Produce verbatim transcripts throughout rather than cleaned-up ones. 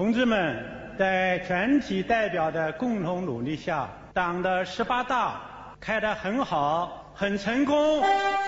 同志们，在全体代表的共同努力下，党的十八大开得很好，很成功。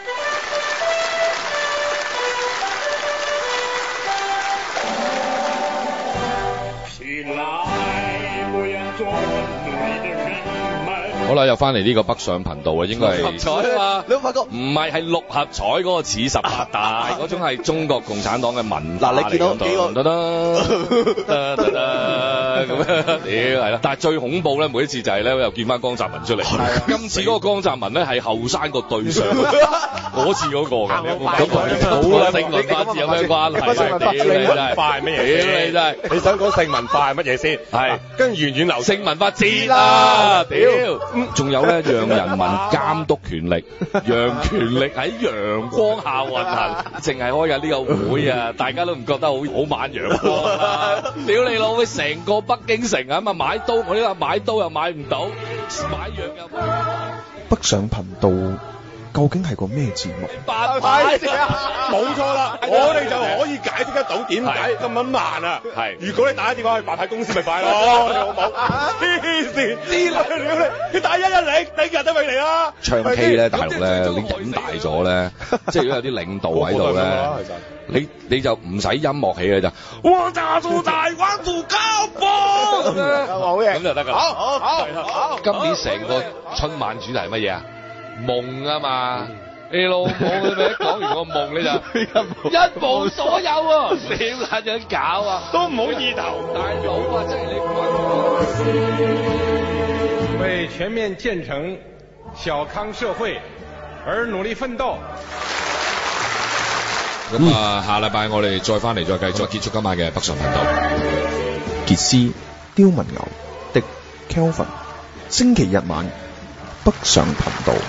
起來，不要做奴隸的人們。 好啦，又翻嚟呢個北上頻道啊，應該係六合彩啊，你有冇發覺？ 唔係，係六合彩嗰個似十八大嗰種係中國共產黨嘅文化嚟。 嗱，你見到幾個得得得得得咁樣，屌係啦！但係最恐怖咧，每一次就係咧，又見翻江澤民出嚟。今次嗰個江澤民咧係後生個對上嗰次嗰個㗎，咁好啦，性文化字有咩關係？屌你真係快乜嘢？ 屌你真係！ 你想講性文化係乜嘢先？ 係跟住源遠流性文化節啦，屌！仲有咧，讓人民監督權力，讓權力喺陽光下運行，淨係開緊呢個會啊！大家都唔覺得好好晚陽光啦！屌你老味，成個北京城啊嘛，買刀我呢個買刀又買唔到，買藥又買唔到。 北上頻道究竟係個咩節目？ 八牌冇錯啦，我哋就可以解釋得到點解咁樣慢啊！ 係， 如果你打電話去白牌公司咪快咯，你好冇？黐線，知啦你，你打一一零，第日都未嚟啦！ 唱 K 咧，大陸咧，你飲大咗咧，即係如果有啲領導喺度咧，你你就唔使音樂起嘅就，我打住大灣度交波咁樣， 好嘢， 咁就得㗎啦。 好好好好， 今年成個春晚主題係乜嘢啊？夢啊嘛，你老母你咪一講完個夢你就一無所有喎，點撚樣搞啊？ 都唔好意頭， 大佬啊，真係你滾！ 為全面建成小康社會而努力奮鬥。 咁啊，下禮拜我哋再翻嚟再繼續結束今晚嘅北上頻道。 傑斯、刁文牛、的 Kelvin， 星期日晚北上頻道。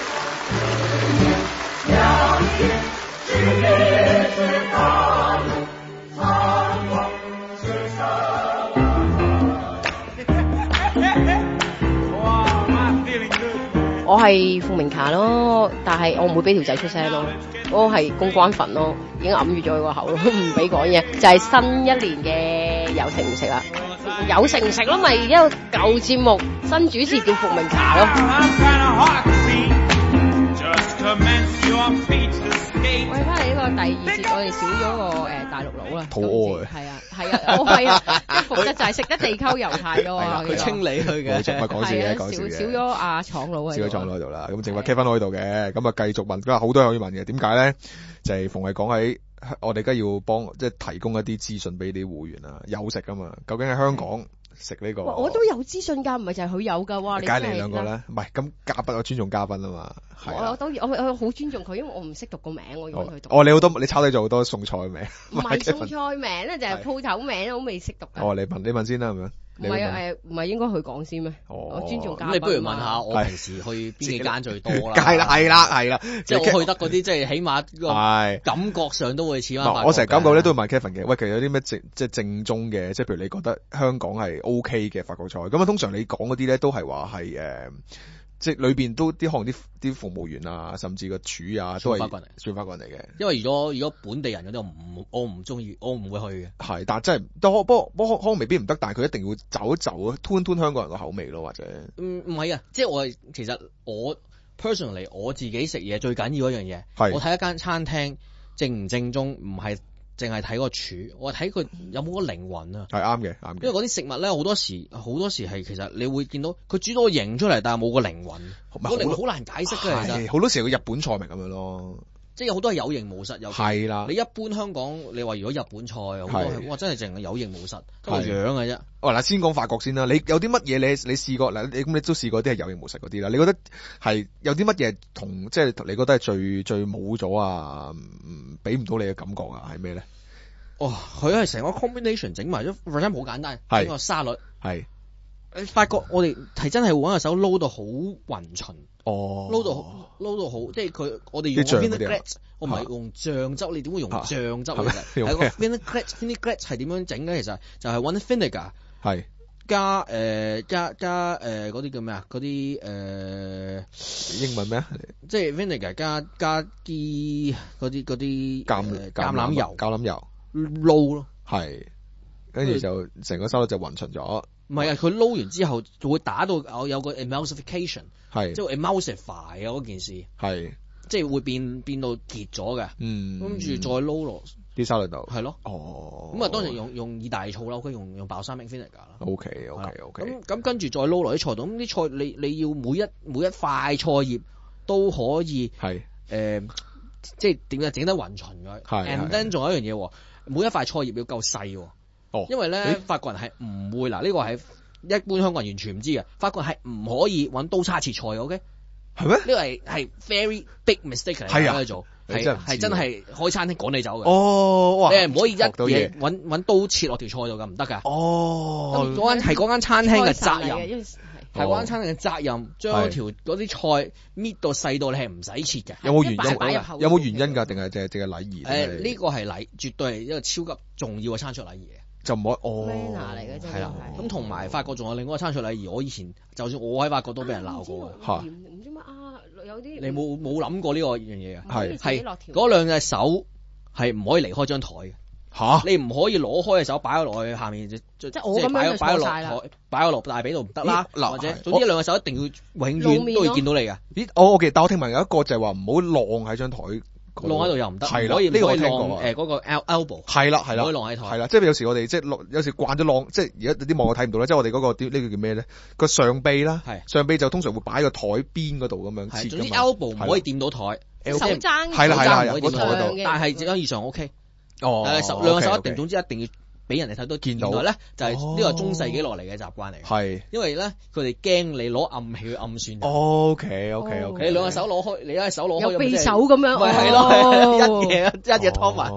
我係傅明霞咯，但係我唔會俾條仔出聲咯，我係公關粉咯，已經揞住咗佢個口咯，唔俾講嘢。就係、是、新一年嘅有食唔食啦，有食唔食咯，咪一個舊節目新主持叫傅明霞咯。喂，翻嚟呢個第二節，我哋少咗個誒、呃、大陸佬啦， 肚餓嘅， 係啊係啊，我係啊，一服得就係食得地溝油太多啊， 佢清理佢嘅， 冇錯，講笑嘅，講笑嘅， 少少咗阿廠佬啊， 少咗廠佬喺度啦，咁剩翻 Kevin 喺度嘅，咁啊繼續問，咁啊好多人可以問嘅，點解咧？就係馮偉講喺我哋而家要幫即係提供一啲資訊俾啲會員啊，有食噶嘛？究竟喺香港食呢、這個？ 我都有資訊㗎，唔係就係佢有㗎哇！ 你梗係你兩個咧，唔係咁嘉賓，我尊重嘉賓啊嘛。 我我都我我好尊重佢，因為我唔識讀個名，我要佢讀。 哦，你好多你抄低咗好多餸菜名。 唔係餸菜名咧，就係鋪頭名，我未識讀。 哦，你問你問先啦，係咪？ 唔係啊，誒，唔係應該佢講先咩？我尊重嘉賓。 咁你不如問下我平時去邊幾間最多啦？ 係啦，係啦，係啦， 即係我去得嗰啲，即係起碼個感覺上都會似翻。 我成日感覺咧都會問 Kevin 嘅，喂，其實有啲咩正即係正宗嘅，即係譬如你覺得香港係 OK 嘅法國菜，咁啊通常你講嗰啲咧都係話係誒。即係裏邊都啲可能啲啲服務員啊，甚至個廚啊，都係法國人， 算法國人嚟嘅。因為如果如果本地人嗰啲，我唔我唔中意，我唔會去嘅。 係，但係真係都不過不過可能未必唔得，但係佢一定要走一走啊，吞吞香港人個口味咯，或者。 唔唔係啊，即係我其實我 personally 我自己食嘢最緊要一樣嘢，係我睇一間餐廳正唔正宗，唔係。淨係睇個廚，我睇佢有冇個靈魂啊！ 係啱嘅，啱嘅。 因為嗰啲食物咧，好多時好多時係其實你會見到佢煮到個形出嚟，但係冇個靈魂，個靈魂好難解釋嘅。其實好多時個日本菜咪咁樣咯， 即係有好多係有形無實。有係啦， 你一般香港你話如果日本菜好多係哇，真係淨係有形無實，個樣嘅啫。 哦嗱，先講法國先啦。你有啲乜嘢你你試過嗱？你咁你都試過啲係有形無實嗰啲啦。你覺得係有啲乜嘢同即係你覺得係最最冇咗啊？唔俾唔到你嘅感覺啊？係咩咧？ 哦，佢係成個 combination 整埋咗，或者好簡單，整個沙律。係，你發覺我哋係真係揾個手撈到好勻循。哦，撈到撈到好，即係佢我哋用 vinaigrette，我唔係用醬汁，你點會用醬汁其實？係個 vinaigrette，vinaigrette 係點樣整咧？其實就係揾 vinegar，係加誒加加誒嗰啲叫咩啊？嗰啲誒英文咩啊？ 即係 vinegar 加加啲嗰啲嗰啲橄橄欖油， 橄欖油。撈咯， 係跟住就成個沙律就混純咗。 唔係啊，佢撈完之後就會打到有有個 emulsification， 係即係 emulsify 啊嗰件事， 係即係會變變到結咗嘅。 嗯， 跟住再撈落啲沙律度。 係咯。 哦。 咁啊，當然用用意大利醋啦，佢用用 balsamic vinegar 啦。 O K O K O K。 咁咁跟住再撈落啲菜度，咁啲菜你你要每一每一塊菜葉都可以係誒，即係點解整得勻勻嘅。 係。 And then 仲有一樣嘢，每一塊菜葉要夠細。 哦， 因為咧法國人係唔會嗱，呢個係一般香港人完全唔知嘅，法國人係唔可以揾刀叉切菜嘅，OK？ 係咩？ 呢個係係 very big mistake 嚟嘅， 做係係真係開餐廳趕你走嘅。 哦，哇！ 你係唔可以一嘢揾揾刀切落條菜度㗎，唔得㗎。 哦， 咁嗰間係嗰間餐廳嘅責任，係嗰間餐廳嘅責任，將條嗰啲菜搣到細到你係唔使切嘅。 有冇原因？有冇原因㗎？定係淨係淨係禮儀？ 誒，呢個係禮，絕對係一個超級重要嘅餐桌禮儀。 就唔可以哦， 嚟嘅啫。 係啦，咁同埋法國仲有另外一個餐桌禮儀，我以前就算我喺法國都俾人鬧過嘅。 嚇，唔知乜啊？有啲你冇冇諗過呢個樣嘢啊？ 係係嗰兩隻手係唔可以離開張台嘅。 嚇！ 你唔可以攞開隻手擺咗落去下面，即即係我咁樣就錯晒啦。 擺咗落大髀度唔得啦，或者總之兩隻手一定要永遠都要見到你嘅。 咦？我我記得，但我聽聞有一個就係話唔好晾喺張台。 晾喺度又唔得， 係啦， 呢個我聽過。 誒嗰個 elbow 係啦係啦， 唔可以晾喺台。 係啦，即係有時我哋即係有時慣咗晾，即係而家啲網友睇唔到咧，即係我哋嗰個啲呢個叫咩咧？個上臂啦，上臂就通常會擺喺個台邊嗰度咁樣切。 總之 elbow 唔可以掂到台， 手踭係啦係啦， 唔可以掂到台，但係隻手以上 OK。 哦， 誒兩個手一定，總之一定要俾人哋睇到見到。原來咧就係呢個中世紀落嚟嘅習慣嚟。 係， 因為咧佢哋驚你攞暗器去暗算。 O K O K O K。 你兩個手攞開，你一手攞開有匕首咁樣。咪係咯，一嘢一嘢拖埋。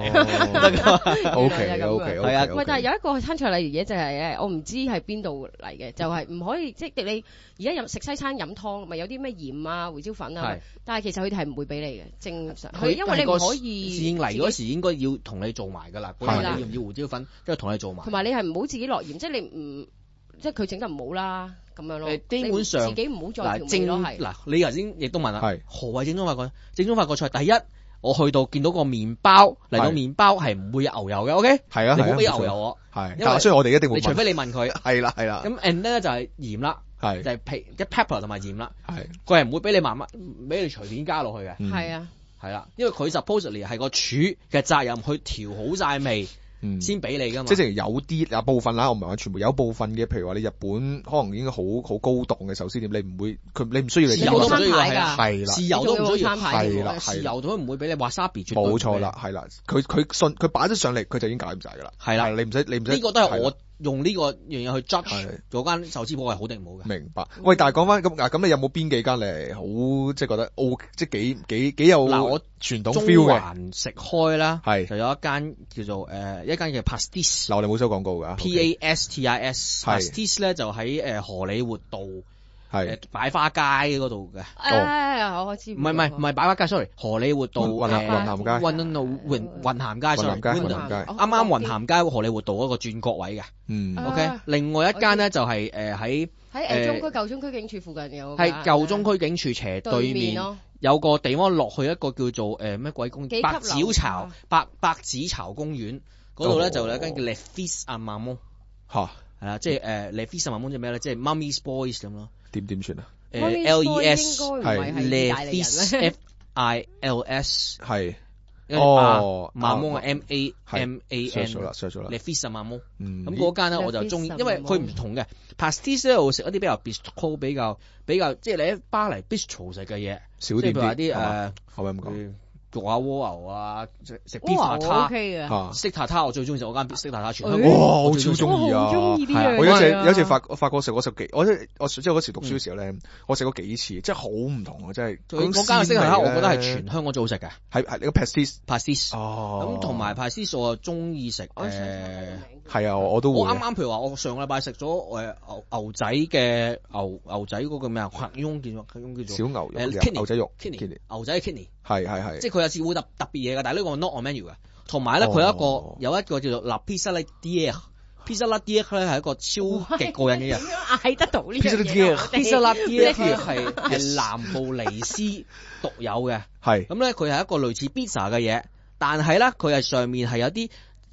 O K O K。 係啊， 喂，但係有一個餐桌禮儀嘢就係誒，我唔知係邊度嚟嘅，就係唔可以即係你而家飲食西餐飲湯，咪有啲咩鹽啊、胡椒粉啊，但係其實佢哋係唔會俾你嘅，正常。佢因為你唔可以。侍應嚟嗰時應該要同你做埋㗎啦，係啦，要唔要胡椒粉，跟住同你做埋。同埋你係唔好自己落鹽，即係你唔即係佢整得唔好啦，咁樣咯。誒，基本上自己唔好再調味咯，係。嗱，你頭先亦都問啦，係何謂正宗法國？正宗法國菜第一，我去到見到個麵包嚟到麵包係唔會有牛油嘅 ，OK？係啊，你唔好俾牛油我。係，因為所以我哋一定會。你除非你問佢。係啦，係啦。咁 and 咧就係鹽啦。係就係皮一 pepper 同埋鹽啦，係佢係唔會俾你慢慢俾你隨便加落去嘅，係啊，係啦，因為佢 supposedly 係個廚嘅責任去調好晒味，嗯，先俾你噶嘛。即係有啲有部分啦，我唔係話全部，有部分嘅，譬如話你日本可能已經好好高檔嘅壽司店，你唔會佢你唔需要你豉油都唔需要係啦，豉油都唔需要係啦，豉油都唔會俾你 wasabi，冇錯啦，係啦，佢佢信佢擺咗上嚟，佢就已經搞掂晒噶啦，係啦，你唔使你唔使呢個都係我。用呢個樣嘢去 judge 嗰間壽司鋪係好定唔好嘅。明白。喂，但係講翻咁嗱，咁你有冇邊幾間你係好即係覺得 O，即係幾幾幾有嗱我傳統 feel 嘅？中環食開啦，係就有一間叫做誒一間叫 Pastis。嗱，我哋冇收廣告㗎。P A S T I S。Pastis 咧就喺誒荷里活道。係擺花街嗰度嘅，誒，我知。唔係唔係唔係擺花街 ，sorry，荷里活道雲雲咸街，雲雲雲咸街 ，sorry，雲咸街，啱啱雲咸街荷里活道嗰個轉角位嘅，嗯 ，OK。另外一間咧就係誒喺喺誒中區舊中區警署附近有，係舊中區警署斜對面有個地方落去一個叫做誒咩鬼公園，百子巢百百子巢公園嗰度咧就有一間叫 Le Fils à Maman，吓係啦，即係誒 Le Fils à Maman 即係咩咧？即係 Mummy's Boys 咁咯。點點算啊？誒 L E S 係 Le Fils F I L S 係哦，馬蒙啊 M A M A N 咗啦，咗咗啦 Le Fils à Maman。咁嗰間咧我就中意，因為佢唔同嘅 Pastis 咧，我食一啲比較 bistro 比較比較，即係你喺巴黎 bistro 食嘅嘢少啲，譬如話啲誒，可唔可以咁講？焗下蝸牛啊，食食 beef tartare 嘅，食 tartare 我最中意食嗰間 steak tartare，全香港哇，我超中意啊！我有次有次發發覺食過十幾，我即係我即係嗰時讀書嘅時候咧，我食過幾次，真係好唔同啊！真係嗰間 steak tartare，我覺得係全香港最好食嘅，係係呢個 pastis pastis 哦，咁同埋 pastis 我中意食誒，係啊，我都會。我啱啱譬如話，我上個禮拜食咗誒牛牛仔嘅牛牛仔嗰個咩啊？黑翁叫做黑翁叫做小牛肉誒牛仔肉 kidney 牛仔 kidney 係係係，即係佢有時會特特別嘢嘅，但係呢個 not on menu 嘅。同埋咧，佢有一個有一個叫做 La Pissaladière，Pizza La Dière 咧係一個超級過癮嘅人。點樣嗌得到呢樣嘢？Pizza La Dière係係南布尼斯獨有嘅，係咁咧，佢係一個類似 pizza 嘅嘢，但係咧佢係上面係有啲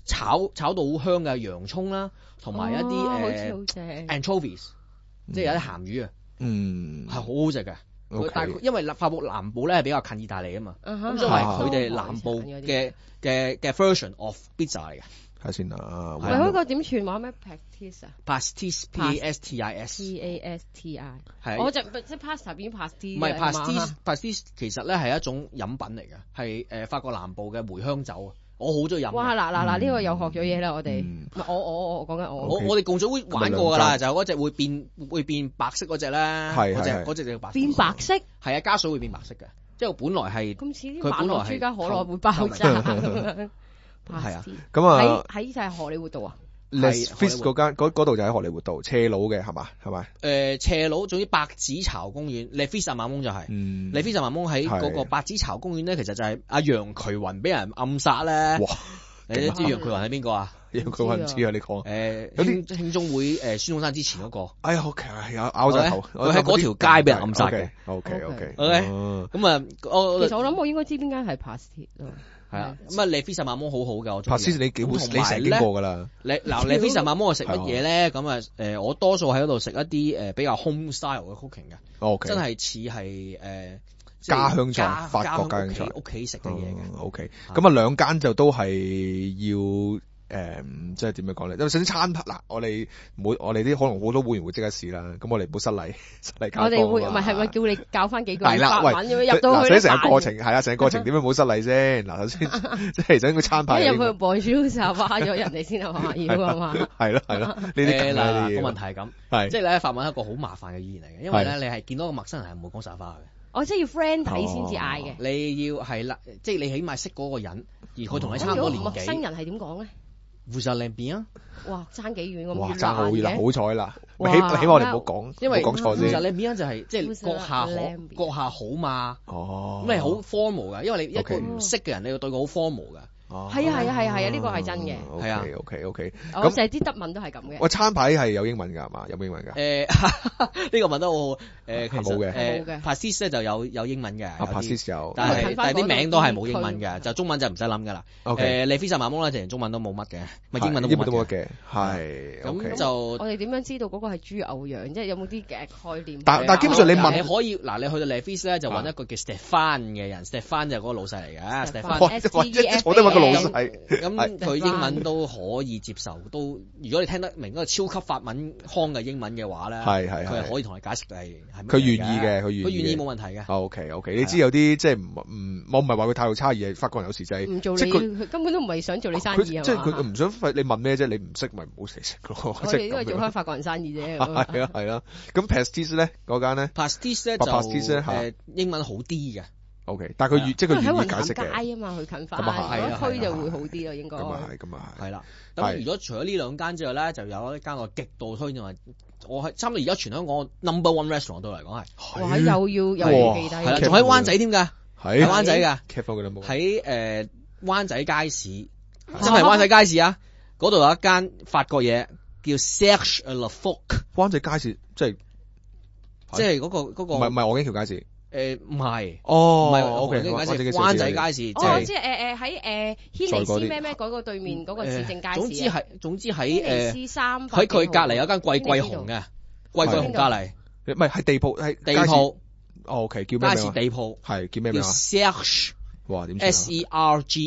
炒炒到好香嘅洋葱啦，同埋一啲誒、 哦好似好正 anchovies，即係有啲鹹魚啊， 嗯， 係好好食嘅。 Okay. 但係因為法國南部咧係比較近意大利啊嘛，咁、 uh-huh. 所以佢哋南部嘅嘅嘅 version of pizza 嚟嘅。 睇先啊， 喂，嗰個點串話咩 pastis 啊 ？pastis p a s t i s p a s t i 係我就即係 pasta 變 pastis 唔係 pastis pastis 其實咧係一種飲品嚟嘅，係誒法國南部嘅茴香酒啊，我好中意飲。 哇！嗱嗱嗱，呢個又學咗嘢啦，我哋唔係我我我講緊我我我哋共組會玩過㗎啦，就嗰隻會變會變白色嗰隻咧，嗰隻嗰隻就白變白色， 係啊，加水會變白色嘅，即係本來係咁似啲馬路豬加可樂會爆炸咁樣。 係啊，咁啊喺喺就係荷里活道啊。 Les Fils 嗰間嗰度就喺荷里活道，斜佬嘅係嘛係咪？ 誒斜佬，總之白子巢公園 Les Fils 馬蒙就係、是，嗯 Les Fils 馬蒙喺嗰個白子巢公園咧，其實就係阿楊衢雲俾人暗殺咧。哇！你都知楊衢雲係邊個啊？楊衢雲唔知啊，你講。誒有啲慶中會誒孫中山之前嗰、那個。哎呀，好奇啊，有拗晒頭。佢喺嗰條街俾人暗殺嘅。 O K O K O K。咁啊， 其實我諗我應該知邊間係 Pastis 咯。 係啊，咁啊，Les Fils馬蒙好好嘅，我中意。 Pastis你幾好，你成日經過㗎啦。 你嗱，Les Fils馬蒙我食乜嘢咧？咁啊，誒，我多數喺嗰度食一啲誒比較 home style 嘅 cooking 嘅。O K。真係似係誒家鄉菜，法國家鄉菜， 屋企食嘅嘢嘅。 O K。咁啊，兩間就都係要。誒、嗯，即係點樣講咧？因為首先餐牌嗱，我哋每我哋啲可能好多會員會即刻試啦，咁我哋唔好失禮，失禮教。 我哋會唔係係咪叫你教翻幾句法文咁樣入到去咧？成個過程係啊，成個過程點樣冇失禮先？嗱，首先即係整個餐牌。 一入去 Bonjour 就話咗人哋先係嘛，要啊嘛。 係咯係咯，呢啲嗱個問題係咁，係即係咧法文係一個好麻煩嘅語言嚟嘅，因為咧你係見到個陌生人係唔會講實話嘅。 我即係要 friend 睇先至嗌嘅。 你要係啦，即係你起碼識嗰個人，而佢同你差唔多年紀。 陌生人係點講咧？ Vous allez bien？ 哇，爭幾遠咁哇，爭好遠啦，好彩啦！起起碼我哋唔好講， 因為講錯先。 Vous allez bien就係即係閣下好，閣下好嘛？哦，咁你好 formal 㗎，因為你一個唔識嘅人，你要對佢好 formal 㗎。 哦，係啊係啊係啊係啊，呢個係真嘅。 係啊，OK OK。 咁成日啲德文都係咁嘅。 喂，餐牌係有英文㗎係嘛？有冇英文㗎？ 誒，呢個問得好好。誒，其實冇嘅。 誒 Pastis 咧就有有英文嘅。 啊 Pastis 有。 但係但係啲名都係冇英文嘅，就中文就唔使諗㗎啦。 OK。 誒，Les Fils馬蒙咧，連中文都冇乜嘅，咪英文都冇乜嘅。 係。 咁就我哋點樣知道嗰個係豬牛羊？即係有冇啲嘅概念？ 但但基本上你問你可以嗱，你去到 Les Fils咧就揾一個叫 Stefan 嘅人 ，Stefan 就係嗰個老細嚟嘅。Stefan， 我都揾個老細。 咁佢英文都可以接受，都如果你聽得明嗰個超級法文腔嘅英文嘅話咧，係係佢係可以同你解釋係係佢願意嘅，佢願意佢願意冇問題嘅。 O K O K，你知有啲即係唔唔，我唔係話佢態度差異，係法國人有時就係唔做你，佢根本都唔係想做你生意啊嘛。 即係佢唔想費你問咩啫？你唔識咪唔好食食咯。 我哋都係做開法國人生意啫。 係啊係啦。咁 Pastis 咧嗰間咧 Pastis 咧就誒英文好啲嘅。 O K，但係佢即係佢願意解釋嘅。 喺雲南街啊嘛，佢近翻， 咁啊係，區就會好啲咯，應該。 咁啊係，咁啊係。 係啦，咁如果除咗呢兩間之外咧，就有一間我極度推薦，我係差唔多而家全香港 number one restaurant 對嚟講係。 哇！又要又要記低。係啦，仲喺灣仔添㗎，喺灣仔㗎。 喺喺誒灣仔街市，真係灣仔街市啊！嗰度有一間法國嘢叫 Serge Le Phoque。 灣仔街市即係即係嗰個嗰個。唔係唔係鵝頸橋街市。 誒唔係， 哦， 唔係 ，O K， 灣仔街市， 哦，即係誒誒喺誒軒尼詩咩咩嗰個對面嗰個市政街市。 總之係總之喺軒尼詩三喺佢隔離有間貴貴紅嘅，貴貴紅隔離， 唔係係地鋪係地鋪 ，O K，叫咩名？ 街市地鋪係叫咩名啊？ 叫 Serge， 哇點 S E R G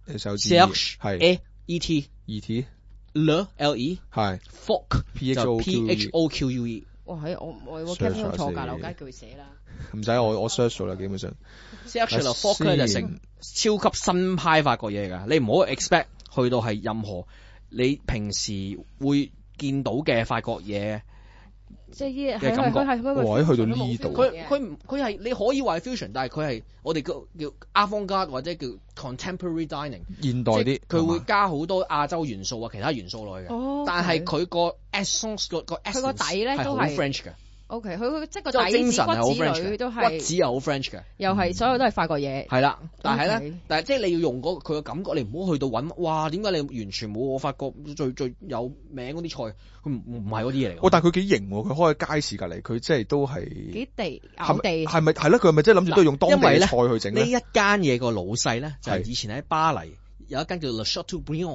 E，Serge 係 A E T E T Le L E 係 Phoque P H O Q U E。 哇喺我我我 cap 錯錯㗎，樓街叫佢寫啦。 唔使我我 search 咗啦，基本上。 Serge Le Phoque 咧就成超級新派法國嘢㗎，你唔好 expect 去到係任何你平時會見到嘅法國嘢。 即係嘅感覺。 哇！去到呢度， 佢佢佢係你可以話係 fusion，但係佢係我哋叫叫 avant-garde 或者叫 contemporary dining 現代啲。 佢會加好多亞洲元素啊，其他元素落去嘅。 哦。 但係佢個 essence 個個 essence 佢個底咧都係 French 嘅。 O K，佢即係個底子骨子裏都係骨子又好 French 嘅， 又係所有都係法國嘢。 係啦，但係咧，但係即係你要用嗰佢嘅感覺，你唔好去到揾，哇！點解你完全冇我法國最最有名嗰啲菜？佢唔唔係嗰啲嘢嚟。 哦，但係佢幾型喎！佢開喺街市隔離，佢即係都係幾地咬地。係咪係咧？佢係咪即係諗住都係用當地嘅菜去整咧？ 呢一間嘢個老細咧，就係以前喺巴黎有一間叫 Le Chateaubriand。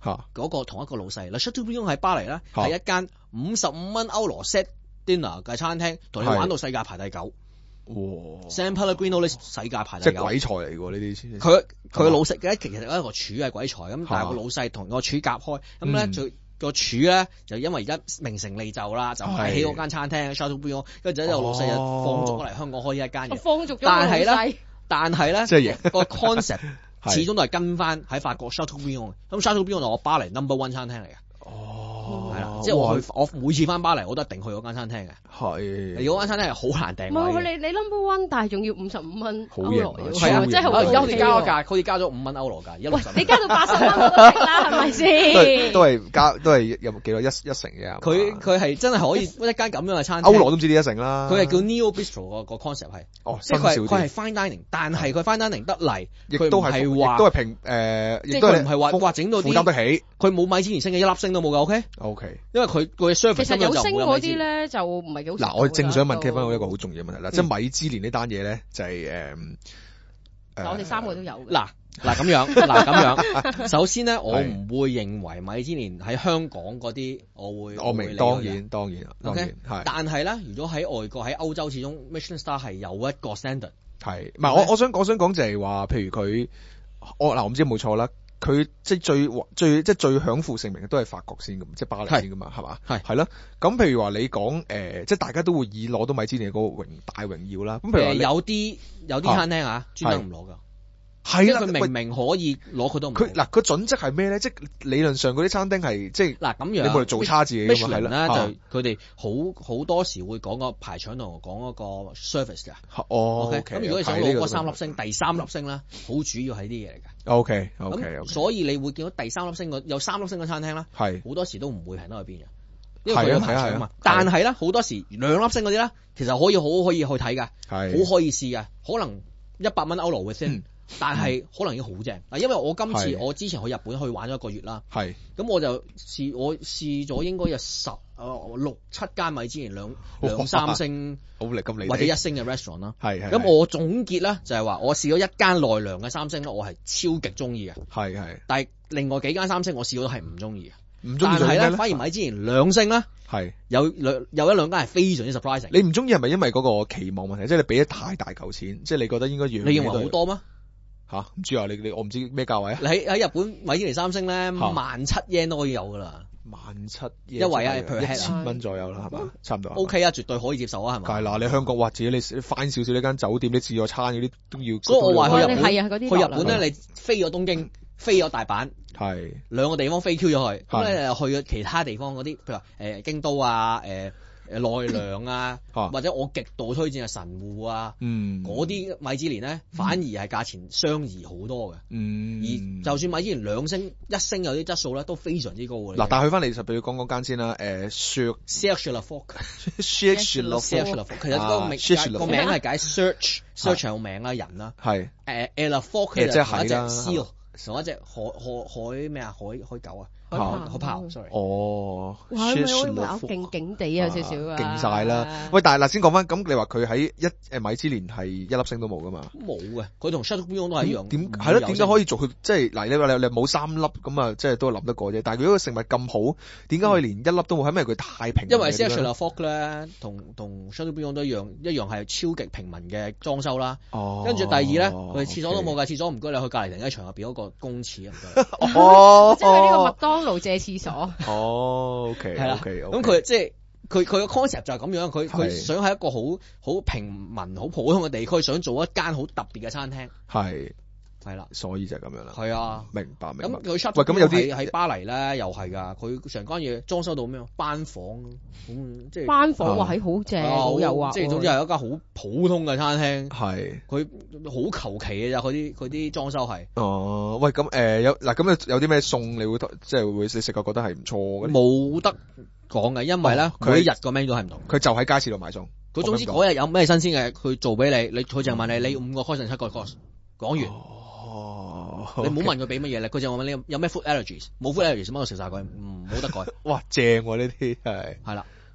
嚇嗰個同一個老細。Le Chateaubriand 喺巴黎咧係一間五十五蚊歐羅 set dinner 嘅餐廳，同你玩到世界排第九。 哇 San Pellegrino 呢世界排第九， 即係鬼才嚟喎呢啲。 佢佢老食嘅其實一個廚係鬼才咁，但係個老細同個廚夾開，咁咧最個廚咧就因為而家名成利就啦，就買起嗰間餐廳 Chateaubriand， 跟住之後老細就放逐嚟香港開呢一間嘢。 放逐咗但係咧，但係咧， 即係個 concept 始終都係跟翻喺法國 Chateaubriand。咁 Chateaubriand 係我巴黎 number one 餐廳嚟嘅。 哦， 係啦，即係我去，我每次翻巴黎我都一定去嗰間餐廳嘅。 係， 嗰間餐廳係好難訂位。 唔係你你 number one， 但係仲要五十五蚊歐羅， 係啊， 即係好而家好似加咗價，好似加咗五蚊歐羅價。 喂，你加到八十蚊我都食啦，係咪先？ 都係加，都係有幾多一一成嘅。 佢佢係真係可以一間咁樣嘅餐廳， 歐羅都唔知呢一成啦。 佢係叫 Neo Bistro 個個 concept 係， 哦， 即係佢係佢係 fine dining，但係佢 fine dining 得嚟， 亦都係話，都係平誒， 即係佢唔係話話整到啲負擔得起， 佢冇米芝蓮星嘅一粒星都冇㗎 ，OK？OK，、 okay? 因為佢佢嘅 service 其實有星嗰啲咧就唔係幾好。 嗱，我正想問 Kevin 一個好重要嘅問題啦， 嗯、 即係米芝蓮呢單嘢咧，就係誒誒，我哋三個都有。 嗱嗱咁樣，嗱咁樣，首先咧，我唔會認為米芝蓮喺香港嗰啲，我會我明，當然當然當然係。 但係咧，如果喺外國喺歐洲，始終 Michelin Star 係有一個 standard。 係，唔係我我想我想講就係話，譬如佢，我嗱我唔知有冇錯啦。佢即係最最即係最享負盛名嘅都係法國先咁，即係巴黎先噶嘛，係嘛？係係咯。咁譬如話你講誒、呃，即係大家都會以攞到米芝蓮嗰個榮大榮耀啦。咁譬如話、呃、 有啲有啲餐廳啊，專登唔攞㗎。 係啦， 佢明明可以攞，佢都唔攞。 佢嗱，個準則係咩咧？即係理論上嗰啲餐廳係即係嗱咁樣， 你冇嚟做差字嘅嘛？係啦， 就佢哋好好多時會講個排場同講嗰個 service 㗎。 哦，咁、 okay? 如果你想攞嗰三粒星，第三粒星咧，好主要係啲嘢嚟㗎。 O K O K， 咁所以你會見到第三粒星有三粒星嘅餐廳啦，係好多時都唔會平得去邊嘅，因為佢有排場嘛。但係咧好多時兩粒星嗰啲咧，其實可以好可以去睇㗎，好可以試㗎，可能一百蚊歐羅會先。但係可能已經好正嗱，因為我今次我之前去日本去玩咗一個月啦，係咁我就試我試咗應該有十誒、呃、六七間米芝蓮兩兩三星好嚟咁或者一星嘅 restaurant 啦，係咁我總結咧就係話我試咗一間奈良嘅三星咧，我係超極中意嘅，係係，但係另外幾間三星我試咗都係唔中意嘅，唔中意，但係咧反而米芝蓮兩星咧係有兩有一兩間係非常之 surprising。你唔中意係咪因為嗰個期望問題？即係你俾咗太大嚿錢，即係你覺得應該要你認為好多咩？吓唔知啊？你你我唔知咩價位啊？你喺喺日本米芝蓮三星咧，萬七 yen 都可以有噶啦。萬七 yen 一位啊，譬如一千蚊左右啦，係嘛？差唔多。O K 啊，絕對可以接受啊，係嘛？係啦，你香港或者你翻少少呢間酒店，你自助餐嗰啲都要。所以我話去日本，係啊，啲去日本咧，你飛咗東京，飛咗大阪，係兩個地方飛 Q 咗去，咁咧去咗其他地方嗰啲，譬如話誒京都啊，誒。誒奈良啊，或者我極度推薦嘅神戶啊，嗯，嗰啲米芝蓮咧，反而係價錢相宜好多嘅，嗯，而就算米芝蓮兩星、一星有啲質素咧，都非常之高嘅。嗱，但係去翻嚟，就俾佢講嗰間先啦，誒 Serge Le Phoque，Serge Le Phoque，其實個名個名係解 search，search 有名啦，人啦，係誒 Le Phoque 就係一隻 seal，同一隻海海海咩啊，海海狗啊。海豹 sorry 哦，哇，咪好勁勁地啊，少少啊，勁晒啦！喂，但係嗱，先講翻，咁你話佢喺一誒米芝蓮係一粒星都冇噶嘛？冇嘅，佢同 Chateaubriand 都係一樣。點係咯？點解可以做佢即係嗱？你話你你冇三粒咁啊，即係都諗得過啫。但係如果個食物咁好，點解可以連一粒都冇？係因為佢太平。因為 Serge Le Phoque 咧，同同 Chateaubriand 都一樣，一樣係超極平民嘅裝修啦。哦。跟住第二咧，佢廁所都冇㗎，廁所唔該你去隔離停車場入邊嗰個公廁唔該。哦。即係呢個麥當路借廁所。哦，OK，係啦，咁佢即係佢佢個 concept 就係咁樣，佢佢想喺一個好好平民、好普通嘅地區，想做一間好特別嘅餐廳。係。係啦，所以就係咁樣啦。係啊，明白明白。咁佢出喂咁有啲喺巴黎咧，又係㗎。佢成間嘢裝修到咩啊？班房咁即係班房話係好正，好有啊。即係總之係一間好普通嘅餐廳。係佢好求其嘅咋，佢啲佢啲裝修係。哦，喂咁誒有嗱咁有啲咩餸你會即係會你食過覺得係唔錯嘅？冇得講嘅，因為咧佢一日個 menu 都係唔同。佢就喺街市度買餸。佢總之嗰日有咩新鮮嘅，佢做俾你，你佢就問你你五個 course 定七個 course， 講完。哦，你唔好問佢俾乜嘢咧，佢就問你有咩 food allergies，冇 food allergies，乜都食晒佢，唔冇得改。哇，正喎呢啲係係啦，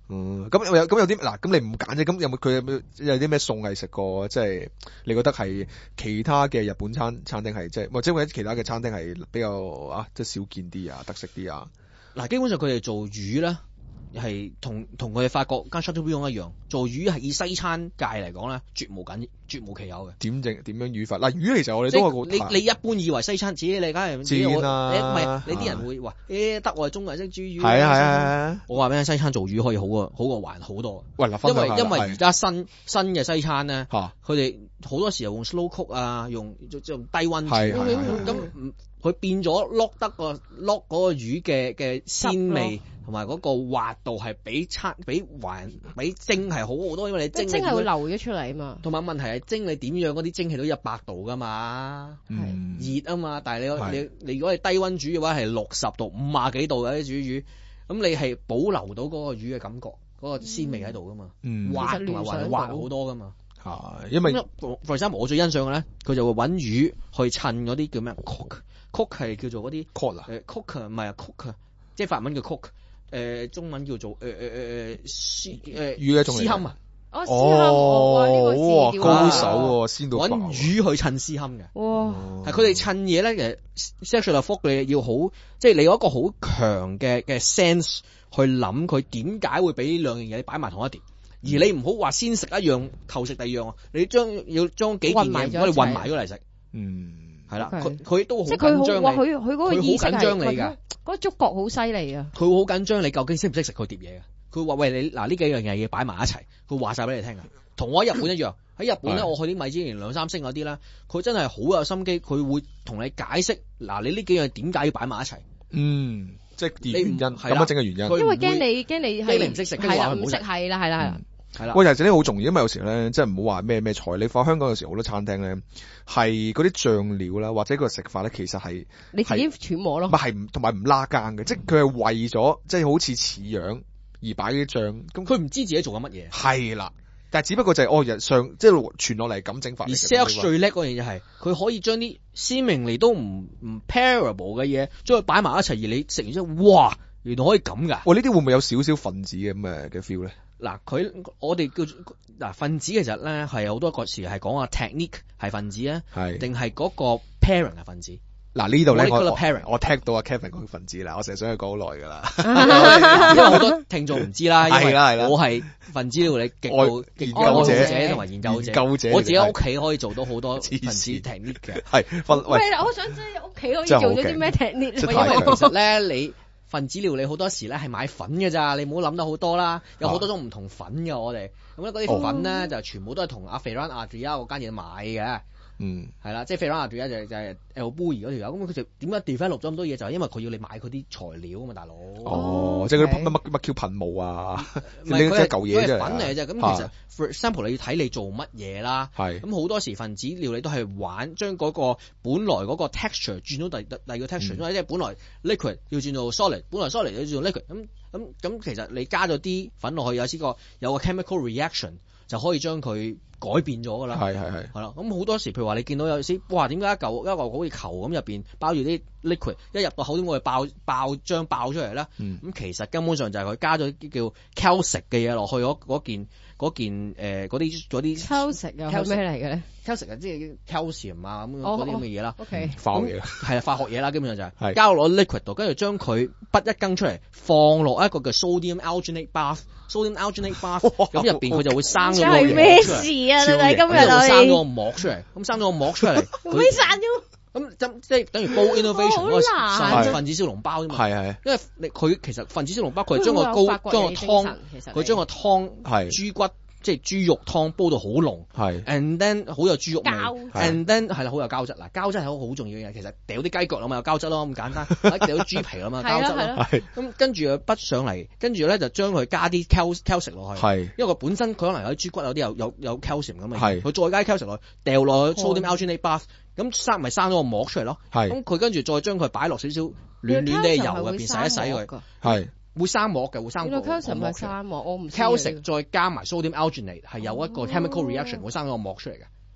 嗯，咁有咁有啲嗱，咁你唔揀啫，咁有冇佢有冇有啲咩餸係食過？即係你覺得係其他嘅日本餐餐廳係即係，或者或者其他嘅餐廳係比較啊，即係少見啲啊，特色啲啊？ 嗱，基本上佢哋做魚咧。係同同佢哋法國間 Chateaubriand 一樣，做魚係以西餐界嚟講咧，絕無僅絕無其有嘅。 點整點樣魚法？嗱，魚其實我哋都係你你一般以為西餐，自己你梗係煎啦， 唔係你啲人會話誒得我係中國人識煮魚。 係啊係啊， 我話俾你西餐做魚可以好過好過還好多。 喂， 因為因為而家新新嘅西餐咧，佢哋好多時候用 slow cook 啊，用用低溫煮，咁佢變咗 lock 得個 lock 嗰個魚嘅嘅鮮味。同埋嗰個滑度係比餐比還比蒸係好好多，因為你蒸蒸係會流咗出嚟啊嘛。 同埋問題係蒸你點樣嗰啲蒸氣都一百度噶嘛，係熱啊嘛。但係你你你如果係低溫煮嘅話係六十度五啊幾度嘅啲煮魚，咁你係保留到嗰個魚嘅感覺，嗰、嗰個鮮味喺度噶嘛，嗯、滑同埋滑滑好多噶嘛。 係因為 for example 我最欣賞嘅咧，佢就會揾魚去襯嗰啲叫咩 cook cook 係叫做嗰啲 cook 啊， 誒 cook 唔係啊 cook 即係法文叫 cook。誒、呃，中文叫做誒誒誒誒絲誒魚嘅種類， 絲堪啊！哦，絲堪，哇呢個字高手喎，鮮到揾魚去襯絲堪嘅， 哇！ 係佢哋襯嘢咧，其實 sexual folk 你要好，即係你有一個好強嘅嘅 sense 去諗佢點解會俾呢兩樣嘢擺埋同一碟，而你唔好話先食一樣後食第二樣，你將要將幾件嘢我哋混埋咗嚟食，嗯。係啦，佢佢都好緊張你， 佢佢嗰個意識係你㗎， 嗰個觸覺好犀利啊！ 佢好緊張你究竟識唔識食佢碟嘢嘅？佢話喂你嗱呢幾樣嘢要擺埋一齊，佢話晒俾你聽㗎。同我喺日本一樣，喺日本咧我去啲米芝蓮兩三星嗰啲咧，佢真係好有心機，佢會同你解釋嗱你呢幾樣點解要擺埋一齊。 嗯，即係原因咁樣整嘅原因。 因為驚你驚你係你唔識食， 係啦唔識係啦係啦係啦。 係啦， 喂，其實呢好重要，因為有時咧，即係唔好話咩咩菜，你放香港有時好多餐廳咧，係嗰啲醬料啦，或者個食法咧，其實係你自己揣摩咯， 唔係同埋唔拉更嘅，即係佢係為咗即係好似似樣而擺啲醬，咁佢唔知自己做緊乜嘢。 係啦，但係只不過就係、是、哦日上即係傳落嚟咁整法。而 sales 最叻嗰樣嘢係，佢可以將啲鮮明嚟都唔唔 parable 嘅嘢，將佢擺埋一齊，而你食完之後，哇，原來可以咁噶。 喂，呢啲會唔會有少少分子嘅咁嘅嘅 feel 咧？ 嗱，佢我哋叫嗱分子其實咧係好多個時係講話 technique 係分子啊，係定係嗰個 pairing 係分子。 嗱呢度咧我我，我聽到阿 Kevin 講分子啦，我成日想去講好耐噶啦， 因為好多聽眾唔知啦， 係啦係啦， 我係分子料理極度研究者同埋研究者， 研究者我自己屋企可以做到好多分子 technique 嘅， 係分喂， 我想知屋企可以做咗啲咩 technique？ 因為其實咧你。分子料理好多時咧係買粉嘅咋，你唔好諗得好多啦。有好多種唔同粉嘅我哋，咁咧嗰啲粉咧、哦、就全部都係同阿 Ferran Adrià 嗰間嘢買嘅。嗯，係啦，即係 Ferran Adrià就就係 El Bulli 嗰條友，咁佢就點解 develop 咗咁多嘢？就係因為佢要你買佢啲材料啊嘛，大佬。 哦，即係嗰啲乜乜乜 Q 噴霧啊， 唔係佢係舊嘢啫。 粉嚟嘅啫。咁其實 for example 你要睇你做乜嘢啦。係。咁好多時分子料理都係玩將嗰個本來嗰個 texture 轉到第第二個 texture，因為即係本來 liquid 要轉到 solid，本來 solid 要轉到 liquid。咁咁咁其實你加咗啲粉落去，有啲個有個 chemical reaction 就可以將佢改變咗噶啦，係係係，係啦。咁好多時，譬如話你見到有時，哇，點解一嚿一嚿好似球咁入邊包住啲 liquid，一入到口點會爆爆漿爆出嚟咧？咁、嗯、其實根本上就係佢加咗啲叫 calcic 嘅嘢落去嗰件嗰件誒嗰啲嗰啲 calcic 啊，係咩嚟嘅咧 ？calcic 啊，即係 calcium 啊咁嗰啲咁嘅嘢啦。 OK， 化學嘢係啊，化學嘢啦，基本上就係、是、加落 liquid 度，跟住將佢筆一羹出嚟，放落一個叫 sodium alginate bath。sodium alginate bath 咁入邊佢就會生咗個膜出嚟。係咩事啊？你今日就生咗個膜出嚟，咁生咗個膜出嚟， 佢散咗。 咁即係等於煲 innovation 嗰個分子小籠包啫嘛。係係。因為你佢其實分子小籠包佢係將個高將個湯，佢將個湯係豬骨即係豬肉湯煲到好濃。係。And then 好有豬肉味。膠。And then 係啦，好有膠質。嗱，膠質係好好重要嘅嘢。其實掉啲雞腳啊嘛，有膠質咯，咁簡單。掉啲豬皮啊嘛，膠質咯。係。咁跟住佢筆上嚟，跟住咧就將佢加啲 cal calcium 落去。係。因為佢本身佢可能有啲豬骨有啲有有有 calcium 咁嘅。係。佢再加 calcium 落去，掉落去 sodium alginate bath。咁生咪生咗個膜出嚟咯，咁佢跟住再將佢擺落少少暖暖啲嘅油入邊洗一洗佢，係會生膜嘅，會生個膜。calcium 係生膜，我唔知。 calcium 再加埋 sodium alginate 係有一個 chemical reaction 會生咗個膜出嚟嘅。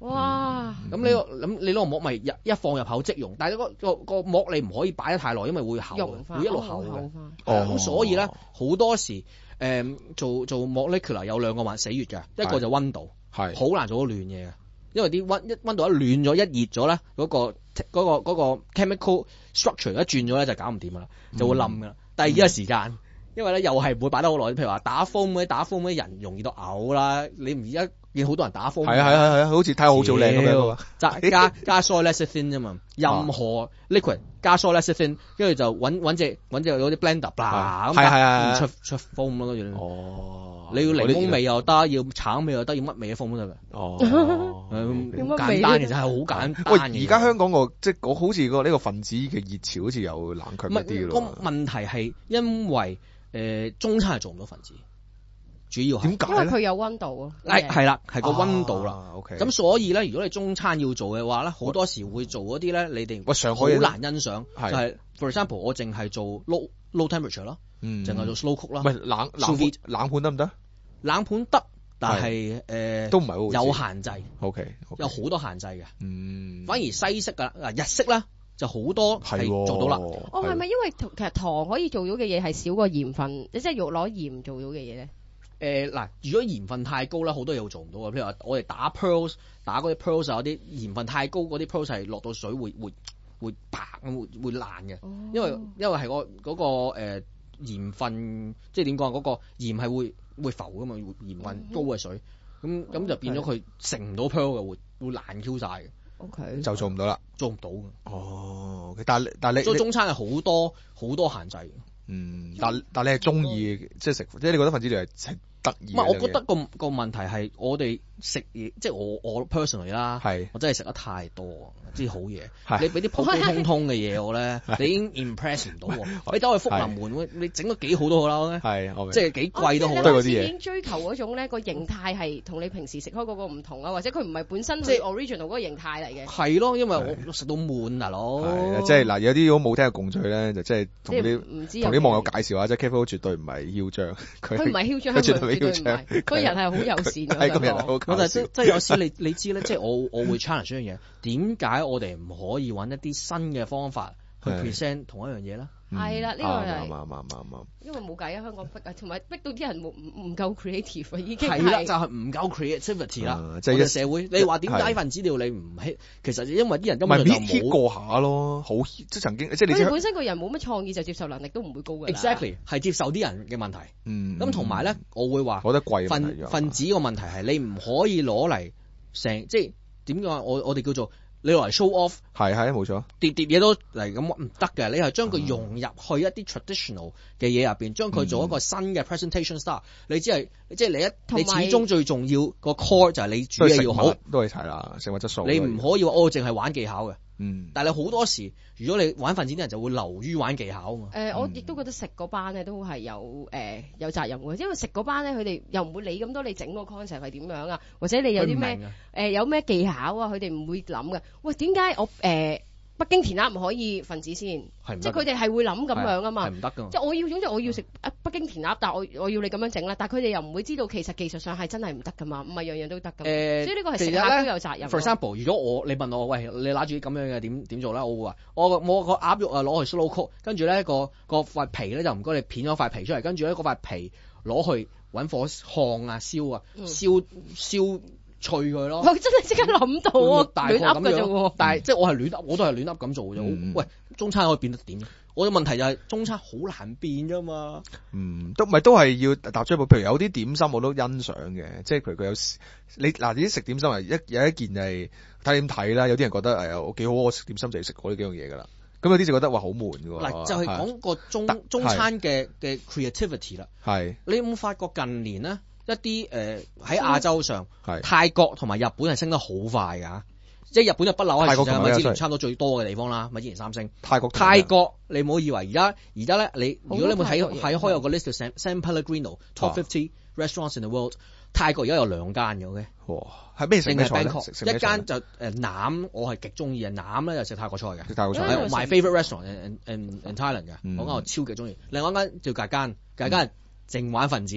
哇！ 咁、嗯、你諗你攞個膜咪一一放入口即溶，但係、個個個膜你唔可以擺得太耐，因為會厚，會一路厚嘅。哦，咁所以咧好多時誒、嗯、做做 molecular 有兩個話死穴嘅，一個就溫度，係好難做到暖嘢嘅，因為啲溫一溫度一暖咗一熱咗咧，嗰、個嗰、個嗰、個 chemical structure 一轉咗咧就搞唔掂噶啦，就會冧噶啦。第二個時間。嗯因為咧又係唔會擺得好耐，譬如話打風嗰啲打風嗰啲人容易到嘔啦，你唔而家見好多人打風，係啊係啊係啊，好似睇好做靚咁樣加加加 soy lecithin 啫嘛，任何 liquid 加 soy lecithin， 跟住就揾揾隻揾隻嗰啲 blender 嗱咁，係係係出出風咯，跟住哦，你要檸檬味又得，要橙味又得，要乜味嘅風都得㗎。哦，咁簡單其實係好簡單。喂，而家香港個即係好似個呢個分子嘅熱潮好似有冷卻一啲咯。個問題係因為誒、呃、中餐係做唔到分子，主要係點解？因為佢有溫度咯。係係啦，係個溫度啦。咁、啊 okay、所以咧，如果你中餐要做嘅話咧，好多時會做嗰啲咧，你哋好難欣賞。就係、是、for example，我淨係做 low low temperature 咯，淨係做 slow cook 啦。唔係冷冷盤冷盤得唔得？冷盤得，但係誒、呃、都唔係好有限制。OK，, okay 有好多限制嘅。嗯，反而西式噶嗱日式啦。就好多係做到啦。哦，係咪因為其實糖可以做到嘅嘢係少過鹽分，即係用攞鹽做到嘅嘢咧？誒嗱，如果鹽分太高咧，好多嘢會做唔到嘅。譬如話，我哋打 pearls， 打嗰啲 pearls 有啲鹽分太高，嗰啲 pearls 係落到水會會會白會會爛嘅、哦。因為因為係、嗰個嗰、嗰個誒、呃、鹽分，即係點講嗰個鹽係會會浮噶嘛，鹽分高嘅水，咁咁、嗯、就變咗佢成唔到 pearl 嘅，會會爛 Q 晒嘅。Okay, 就做唔到啦，做唔到嘅。哦，但係但係你，所以中餐係好多好多限制嘅。嗯，但但你係中意即係食，即係你覺得分子料係食得意？唔係，我覺得個個問題係我哋食嘢，即係我我 personally 啦，係我真係食得太多，啲好嘢。你俾啲普普通通嘅嘢我咧，你已經 impress 唔到我。你走去福臨門，你整得幾好都好啦，係，即係幾貴都好。都係嗰啲嘢。已經追求嗰種咧個形態係同你平時食開嗰個唔同啊，或者佢唔係本身即係 original 嗰個形態嚟嘅。係咯，因為我食到悶大佬。係即係嗱，有啲好冇聽嘅共趣咧，就即係同啲同啲網友介紹下，即係 K F O 絕對唔係囂張，佢唔係囂張，佢絕對唔係，個人係好友善嘅。係個人好搞笑。即係有時你你知咧，即係我我會 challenge 一樣嘢，點解我哋唔可以揾一啲新嘅方法去 present 同一樣嘢咧？係啦，呢個係啱啱啱啱啱。因為冇計啊，香港逼啊，同埋逼到啲人冇唔唔夠 creative 啊，已經係啦，就係唔夠 creativity 啦。即係社會，你話點解分子料理唔 hit？其實因為啲人根本就冇 hit 過下咯，好即係曾經即係你。佢本身個人冇乜創意，就接受能力都唔會高㗎。Exactly 係接受啲人嘅問題。嗯。咁同埋咧，我會話覺得貴分分子個問題係你唔可以攞嚟成即係點講？我我哋叫做。你攞嚟 show off 係係冇錯，碟碟嘢都嚟咁唔得嘅。你係將佢融入去一啲 traditional 嘅嘢入邊，將佢做一個新嘅 presentation style。你只係即係你一你始終最重要個 core 就係你煮嘢要好，都係齊啦，食物質素。你唔可以話哦，淨係玩技巧嘅。嗯，但係你好多時，如果你玩分子啲人就會流於玩技巧啊嘛。誒、呃，我亦都覺得食嗰班咧都係有誒、呃、有責任嘅，因為食嗰班咧佢哋又唔會理咁多你整個 concept 係點樣啊，或者你有啲咩誒有咩技巧啊，佢哋唔會諗嘅。喂，點解我誒？呃北京填鴨唔可以分子先，即係佢哋係會諗咁樣啊嘛，係唔得㗎。即係我要總之我要食北京填鴨，但係我我要你咁樣整啦。但係佢哋又唔會知道其實技術上係真係唔得㗎嘛，唔係樣樣都得㗎。誒、呃，所以呢個係食客都有責任。For example，如果我你問我喂，你拿住咁樣嘅點點做咧？我會話我我個鴨肉啊攞去 slow cook，跟住咧個個塊皮咧就唔該你片咗塊皮出嚟，跟住咧嗰塊皮攞去揾火烘啊燒啊燒燒。脆佢咯，我真係即刻諗到啊！亂噏嘅啫喎，但係即係我係亂噏，我都係亂噏咁做嘅啫、嗯。喂，中餐可以變得點？我嘅問題就係中餐好難變㗎嘛。嗯，都唔係都係要踏出一步。譬如有啲點心我都欣賞嘅，即係譬如佢有你嗱，你啲食點心係一有一件係睇點睇啦。有啲人覺得誒我幾好，我食點心就要食嗰啲幾樣嘢㗎啦。咁有啲就覺得話好悶㗎喎。嗱，就係、是、講個中中餐嘅嘅 creativity 啦。係，你有冇發覺近年咧？一啲誒喺亞洲上，泰國同埋日本係升得好快㗎，即係日本就不嬲係全世界米芝蓮差唔多最多嘅地方啦，米芝蓮三星。泰國泰國你唔好以為而家而家咧，你如果你冇睇睇開有個 list 叫 San Pellegrino Top fifty Restaurants in the World， 泰國而家有兩間嘅 ，OK？ 哇，係咩食咩菜？一間就誒腩，我係極中意嘅腩咧，就食泰國菜嘅。食泰國菜係 my favourite restaurant in in in Thailand 嘅，我間我超級中意。另外一間叫格間，格間淨玩分子嘅。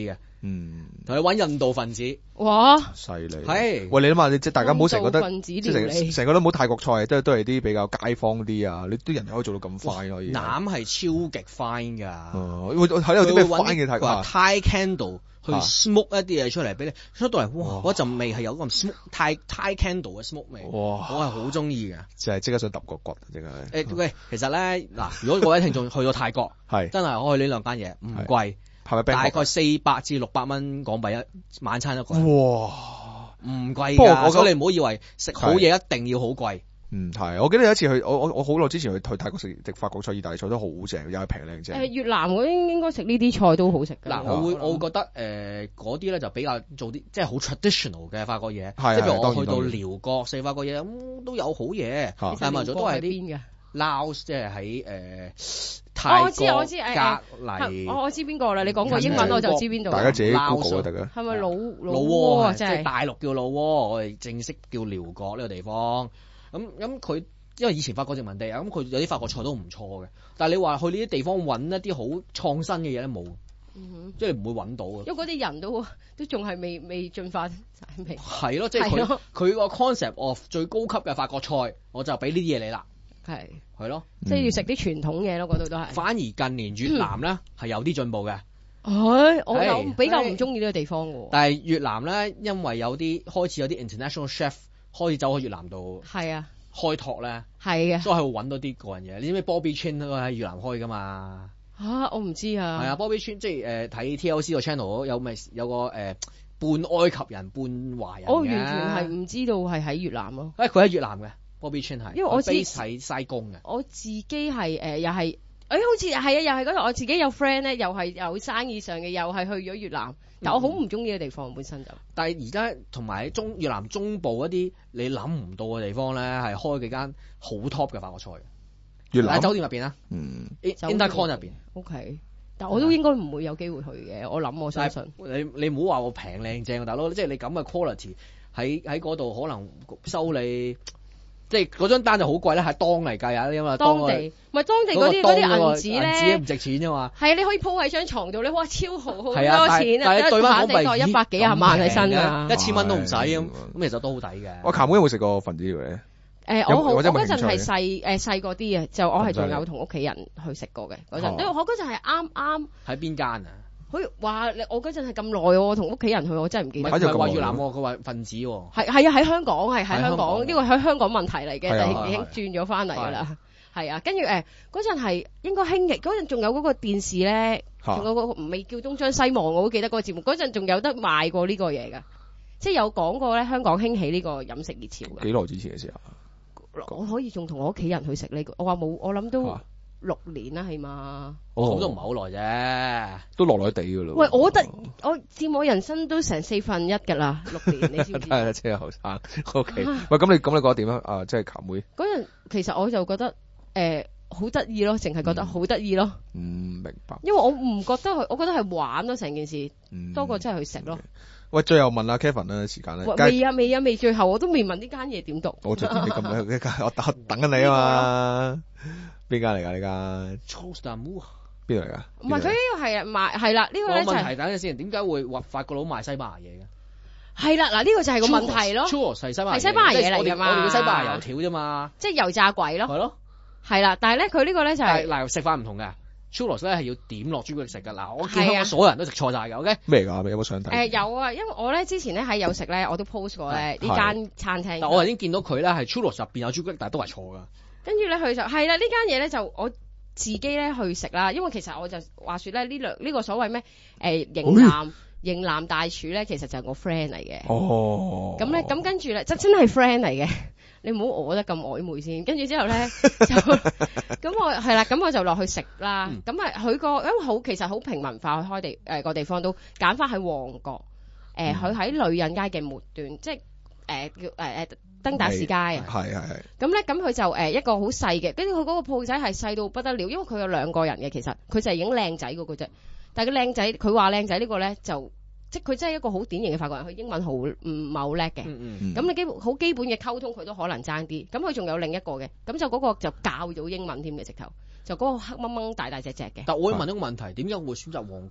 嗯， 同你揾印度分子， 哇， 犀利， 係， 喂，你諗下，你即係大家唔好成日覺得， 即係成成個都冇泰國菜，都都係啲比較街坊啲啊，你啲人可以做到咁快可以。 腩係超極 fine 㗎， 哦，會睇有啲咩 fine 嘅泰國 Thai candle 去 smoke 一啲嘢出嚟俾你，出到嚟哇，嗰陣味係有咁 smoke Thai Thai candle 嘅 smoke 味，哇，我係好中意嘅， 就係即刻想揼個骨，即係。 誒喂，其實咧嗱，如果各位聽眾去到泰國， 係真係可以呢兩間嘢，唔貴。 係咪大概四百至六百蚊港幣一晚餐一個。 哇， 唔貴㗎，所以你唔好以為食好嘢一定要好貴。 嗯，係，我記得有一次去，我我我好耐之前去去泰國食食法國菜、意大利菜都好正，又係平靚正。 誒越南嗰啲應該食呢啲菜都好食㗎。 嗱，我會我會覺得誒嗰啲咧就比較做啲即係好 traditional 嘅法國嘢，即係係譬如我去到寮國食法國嘢咁都有好嘢，但係埋咗都係啲 Laos 即係喺誒。 我知我知誒誒，我我知邊個啦？你講個英文我就知邊度。 大家自己 Google 啊，大家。 係咪老老撾啊？ 即係大陸叫老撾，我哋正式叫寮國呢個地方。咁咁佢因為以前法國殖民地啊，咁佢有啲法國菜都唔錯嘅。但係你話去呢啲地方揾一啲好創新嘅嘢咧冇，即係你唔會揾到嘅。 因為嗰啲人都都仲係未未進化晒未。 係咯，即係佢佢個 concept of 最高級嘅法國菜，我就俾呢啲嘢你啦。 係係咯， 即係要食啲傳統嘢咯，嗰度都係。 反而近年越南咧係有啲進步嘅。 唉，我有比較唔中意呢個地方嘅。 但係越南咧，因為有啲開始有啲 international chef 開始走去越南度， 係啊， 開拓咧， 係嘅， 所以係會揾到啲個人嘢。你知唔知 Bobby Chin 都喺越南開噶嘛？ 嚇，我唔知啊。 係啊 ，Bobby Chin 即係誒睇 T L C 個 channel 有咪有個誒半埃及人半華人嘅。我完全係唔知道係喺越南咯。 誒，佢喺越南嘅。Bobby Chin 係， 因為我自己喺西貢嘅。 我自己係誒又係，誒好似係啊，又係嗰度。我自己有 friend 咧，又係有生意上嘅，又係去咗越南。但我好唔中意嘅地方本身就。但係而家同埋喺中越南中部一啲你諗唔到嘅地方咧，係開幾間好 top 嘅法國菜。越南喺酒店入邊啊，嗯 ，Intercon 入邊。O K，但我都應該唔會有機會去嘅。我諗我相信。你你唔好話我平靚正，大佬，即係你咁嘅 quality 喺喺嗰度可能收你。即係嗰張單就好貴咧，係當嚟計啊，因為當地唔係當地嗰啲嗰啲銀紙咧，銀紙唔值錢啫嘛。係啊，你可以鋪喺張床度咧，哇，超豪，好多錢啊！但係對翻港幣一百幾廿萬喺身啊，一千蚊都唔使咁，咁其實都好抵嘅。我琴晚有冇食過分子料理？誒，我我嗰陣係細誒細個啲嘅，就我係仲有同屋企人去食過嘅嗰陣，因為我嗰陣係啱啱喺邊間啊？佢話我嗰陣係咁耐喎，我同屋企人去，我真係唔記得。唔係話越南喎，佢話分子喎。係係啊，喺香港係喺香港，呢個喺香港問題嚟嘅，但係已經轉咗翻嚟㗎啦。係啊，跟住誒嗰陣係應該興嘅，嗰陣仲有嗰個電視咧，仲有個未叫東張西望，我好記得嗰個節目。嗰陣仲有得賣過呢個嘢㗎，即係有講過咧，香港興起呢個飲食熱潮㗎。幾耐之前嘅時候？我可以仲同我屋企人去食呢個，我話冇，我諗都。六年啦，起碼，咁都唔係好耐啫，都耐耐地噶啦。喂，我覺得我佔我人生都成四分一㗎啦，六年你知唔知？係啊，真係後生。O K，喂，咁你咁你覺得點啊？啊，即係球妹嗰陣，其實我就覺得誒好得意咯，淨係覺得好得意咯。嗯，明白。因為我唔覺得佢，我覺得係玩咯，成件事多過真係去食咯。喂，最後問阿 Kevin 啦，時間咧。未啊，未啊，未，最後我都未問呢間嘢點讀。我就知你咁樣，我等等緊你啊嘛。邊間嚟㗎？呢間 Chostamu 邊度嚟㗎？唔係佢呢個係賣係啦，呢個咧就係問題。等陣先，點解會話法國佬賣西班牙嘢嘅？係啦，嗱呢個就係個問題咯。Churros 係西班牙係西班牙嘢嚟㗎嘛？我哋嘅西班牙油條啫嘛，即係油炸鬼咯。係咯，係啦，但係咧佢呢個咧就係嗱食法唔同嘅。Churros 咧係要點落朱古力食㗎。嗱，我見到我所有人都食錯晒㗎。OK 咩㗎？有冇相睇？誒有啊，因為我咧之前咧喺有食咧，我都 post 過咧呢間餐廳。但我已經見到佢咧係 Churros 入邊有朱古力，但係都係錯㗎。跟住咧，佢就係啦，呢間嘢咧就我自己咧去食啦，因為其實我就話説咧呢兩呢個所謂咩誒型男型男大廚咧，其實就係我 friend 嚟嘅。哦，咁咧咁跟住咧，真真係 friend 嚟嘅，你唔好餓得咁曖昧先。跟住之後咧，就咁我係啦，咁我就落去食啦。咁啊、嗯，佢個因為好其實好平民化，去開地誒個、呃、地方都揀翻喺旺角，誒佢喺女人街嘅末端，即係誒、呃、叫誒誒。呃登打士街啊，係係係。咁咧，咁佢就誒一個好細嘅，跟住佢嗰個鋪仔係細到不得了，因為佢有兩個人嘅，其實佢就係影靚仔嗰個啫。但係個靚仔，佢話靚仔呢個咧就，即係佢真係一個好典型嘅法國人，佢英文好唔係好叻嘅。嗯嗯。咁你基本好基本嘅溝通，佢都可能爭啲。咁佢仲有另一個嘅，咁就嗰個就教咗英文添嘅直頭，就嗰個黑掹掹大大隻隻嘅。但我會問一個問題，點解會選擇旺角咧？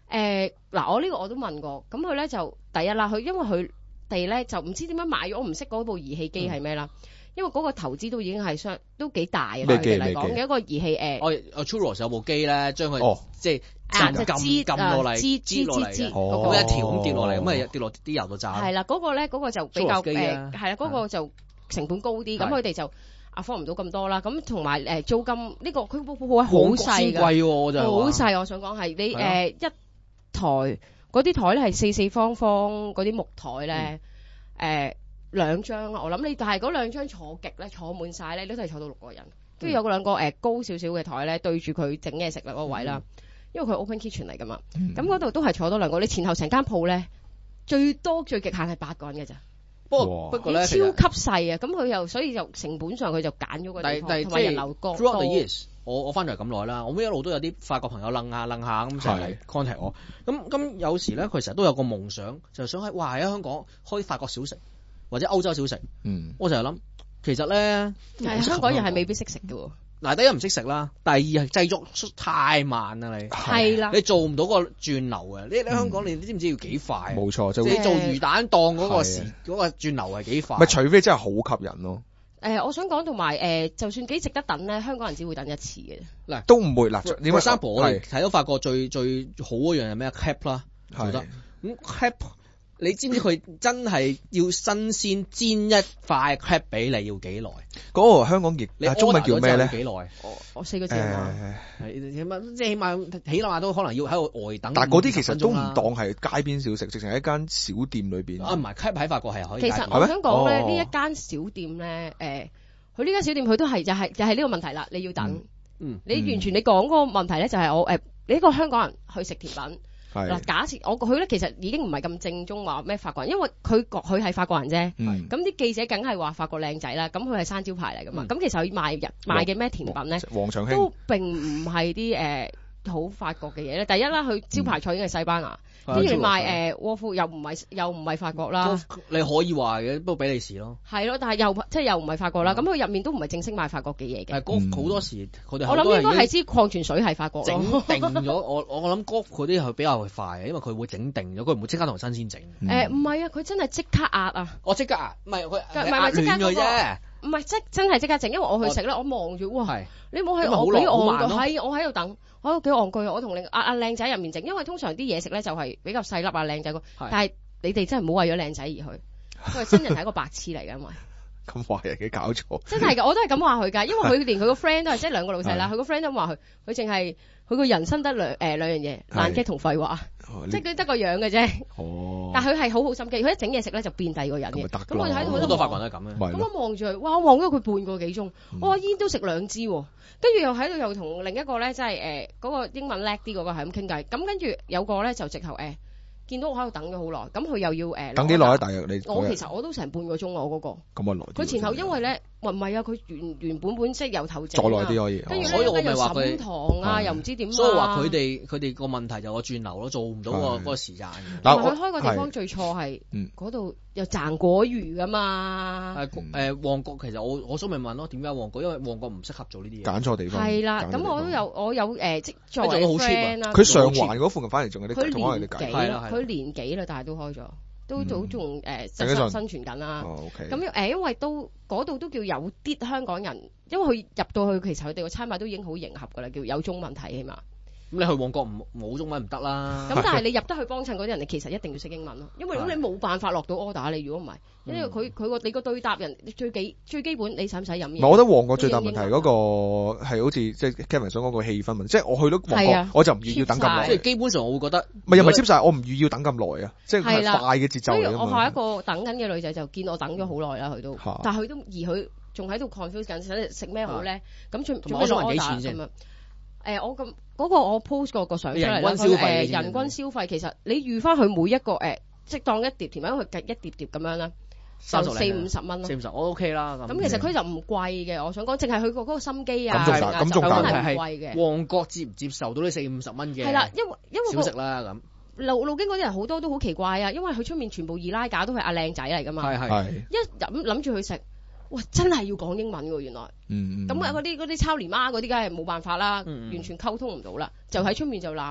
誒嗱，我呢個我都問過，咁佢咧就第一啦，佢因為佢哋咧就唔知點樣買咗，我唔識嗰部儀器機係咩啦。嗯因為嗰個投資都已經係相都幾大啊，對佢哋嚟講嘅一個儀器誒。 我我 Churros 有部機咧，將佢即係撳撳撳落嚟，擠擠擠擠，咁一條咁跌落嚟，咁啊跌落啲油度炸。 係啦，嗰個咧嗰個就比較誒，係啦，嗰個就成本高啲，咁佢哋就afford唔到咁多啦。咁同埋誒租金呢個佢部鋪位好細㗎， 貴喎就好細。我想講係你誒一台嗰啲台咧係四四方方嗰啲木台咧誒。兩張我諗你，但係嗰兩張坐極咧，坐滿晒咧，你都係坐到六個人。跟住有個兩個誒高少少嘅台咧，對住佢整嘢食嗰個位啦。嗯、因為佢 open kitchen 嚟噶嘛，咁嗰度都係坐多兩個。你前後成間鋪咧，最多最極限係八個人嘅咋。不過不過咧，超級細啊！咁佢又所以就成本上佢就揀咗個地方，同埋人流高。 Throughout the years，我我翻嚟咁耐啦，我一路都有啲法國朋友楞下楞下咁就嚟 contact 我。咁咁有時咧，佢成日都有個夢想，就想喺哇喺香港開法國小食。或者歐洲小食，嗯，我成日諗，其實咧， 係香港人係未必識食嘅喎。 嗱，第一唔識食啦，第二係製作太慢啦，你係啦， 你做唔到個轉流嘅。你你香港你知唔知要幾快？ 冇錯，就你做魚蛋檔嗰個時嗰個轉流係幾快？ 咪除非真係好吸引咯。 誒，我想講同埋誒，就算幾值得等咧，香港人只會等一次嘅。 嗱，都唔會嗱。你話三婆，我哋睇到法國最最好嗰樣係咩 ？Crepe 啦，做得咁 Crepe。你知唔知佢真係要新鮮煎一塊 crepe 俾你要幾耐？ 嗰個香港譯，你中文叫咩咧？ 幾耐？我我四個字啊， 係起碼即係起碼起碼都可能要喺度呆等。 但係嗰啲其實都唔當係街邊小食，直情係一間小店裏邊。 啊，唔係 crepe 喺法國係可以。 其實我想講咧，呢一間小店咧，誒，佢呢間小店佢都係就係就係呢個問題啦。你要等，嗯，你完全你講嗰個問題咧，就係我誒，你一個香港人去食甜品。嗱，假設我佢咧其實已經唔係咁正宗話咩法國人，因為佢佢係法國人啫。咁啲、嗯、記者梗係話法國靚仔啦，咁佢係生招牌嚟噶嘛。咁、嗯、其實佢賣人賣嘅咩甜品咧，都並唔係啲誒好法國嘅嘢咧。第一啦，佢招牌菜已經係西班牙，跟住、嗯、賣誒窩夫又唔係又唔係法國啦。 你可以話嘅，不過比利時咯。 係咯，但係又即係又唔係法國啦。咁佢入面都唔係正式賣法國嘅嘢嘅。 係好多時佢哋我諗應該係支礦泉水係法國咯。 整定咗我我我諗嗰嗰啲係比較快，因為佢會整定咗，佢唔會即刻同新鮮整。 誒唔係啊，佢真係即刻壓啊！ 我即刻壓，唔係佢唔係唔係即刻嗰個。唔係即真係即刻整，因為我去食咧，我望住哇，你冇喺我幾戇居，係我喺度等，我喺度幾戇居，我同另阿阿靚仔入面整，因為通常啲嘢食咧就係比較細粒啊靚仔個，但係你哋真係唔好為咗靚仔而去，因為新人係一個白痴嚟嘅，因為咁話人嘅搞錯， 真係㗎，我都係咁話佢㗎，因為佢連佢個 friend 都係即係兩個老細啦，佢個 friend 都話佢，佢淨係佢個人生得兩誒兩樣嘢，爛 gag 同廢話，即係佢得個樣嘅啫。哦，但係佢係好好心機，佢一整嘢食咧就變第二個人嘅。咁我睇到好多法國人都係咁嘅。 咁我望住佢，哇！我望咗佢半個幾鐘，我話煙都食兩支喎，跟住又喺度又同另一個咧，即係誒嗰個英文叻啲嗰個係咁傾偈，咁跟住有個咧就直頭誒。見到我喺度等咗好耐，咁佢又要誒等幾耐啊？大約你我其實我都成半個鐘我嗰個咁啊耐。 佢前後因為咧，唔係啊，佢原原本本即係由頭整再耐啲可以。 跟住咧又沈堂啊，又唔知點啊。 所以話佢哋佢哋個問題就我轉流咯，做唔到個嗰個時間。 嗱，佢開個地方最錯係嗰度又賺果魚噶嘛。 誒誒，旺角其實我我想咪問咯，點解旺角？因為旺角唔適合做呢啲嘢。 揀錯地方。 係啦，咁我都有我有誒即作為 friend 啦。 佢上環嗰附近反而仲有啲同我哋計。 係啦，佢年幾啦？但係都開咗，都都仲誒生生存緊啦。咁誒，因為都嗰度都叫有啲香港人，因為佢入到去，其實佢哋個餐牌都已經好迎合㗎啦，叫有中文睇起碼。 咁你去旺角唔冇中文唔得啦。 咁但係你入得去幫襯嗰啲人，你其實一定要識英文咯，因為咁你冇辦法落到 order。你如果唔係，因為佢佢個你個對答人最基最基本，你使唔使飲嘢？ 我覺得旺角最大問題嗰個係好似即係 Kevin 想講個氣氛問題，即係我去到旺角我就唔願要等咁耐。 即係基本上我會覺得， 唔係又唔係 cheap 晒，我唔願要等咁耐啊！即係快嘅節奏嚟㗎嘛。 所以我下一個等緊嘅女仔就見我等咗好耐啦，佢都，但係佢都而佢仲喺度 confuse 緊，想食咩好咧？咁仲仲喺度 order 咁啊？誒，我咁嗰個我 post 個個相出嚟啦，誒人均消費其實你預翻佢每一個誒，即當一碟甜品，佢計一碟碟咁樣啦，就四五十蚊咯。 四五十我 OK 啦。咁其實佢就唔貴嘅，我想講，淨係佢個嗰個心機啊， 咁仲真係唔貴嘅。 旺角接唔接受到呢四五十蚊嘅？ 係啦，因為因為小食啦咁。 路路經嗰啲人好多都好奇怪啊，因為佢出面全部二拉架都係阿靚仔嚟㗎嘛。係係。一諗諗住去食。哇！真係要講英文喎，原來。嗯咁啊，嗰啲嗰啲抄連媽嗰啲，梗係冇辦法啦，嗯、完全溝通唔到啦，就喺出面就鬧啦。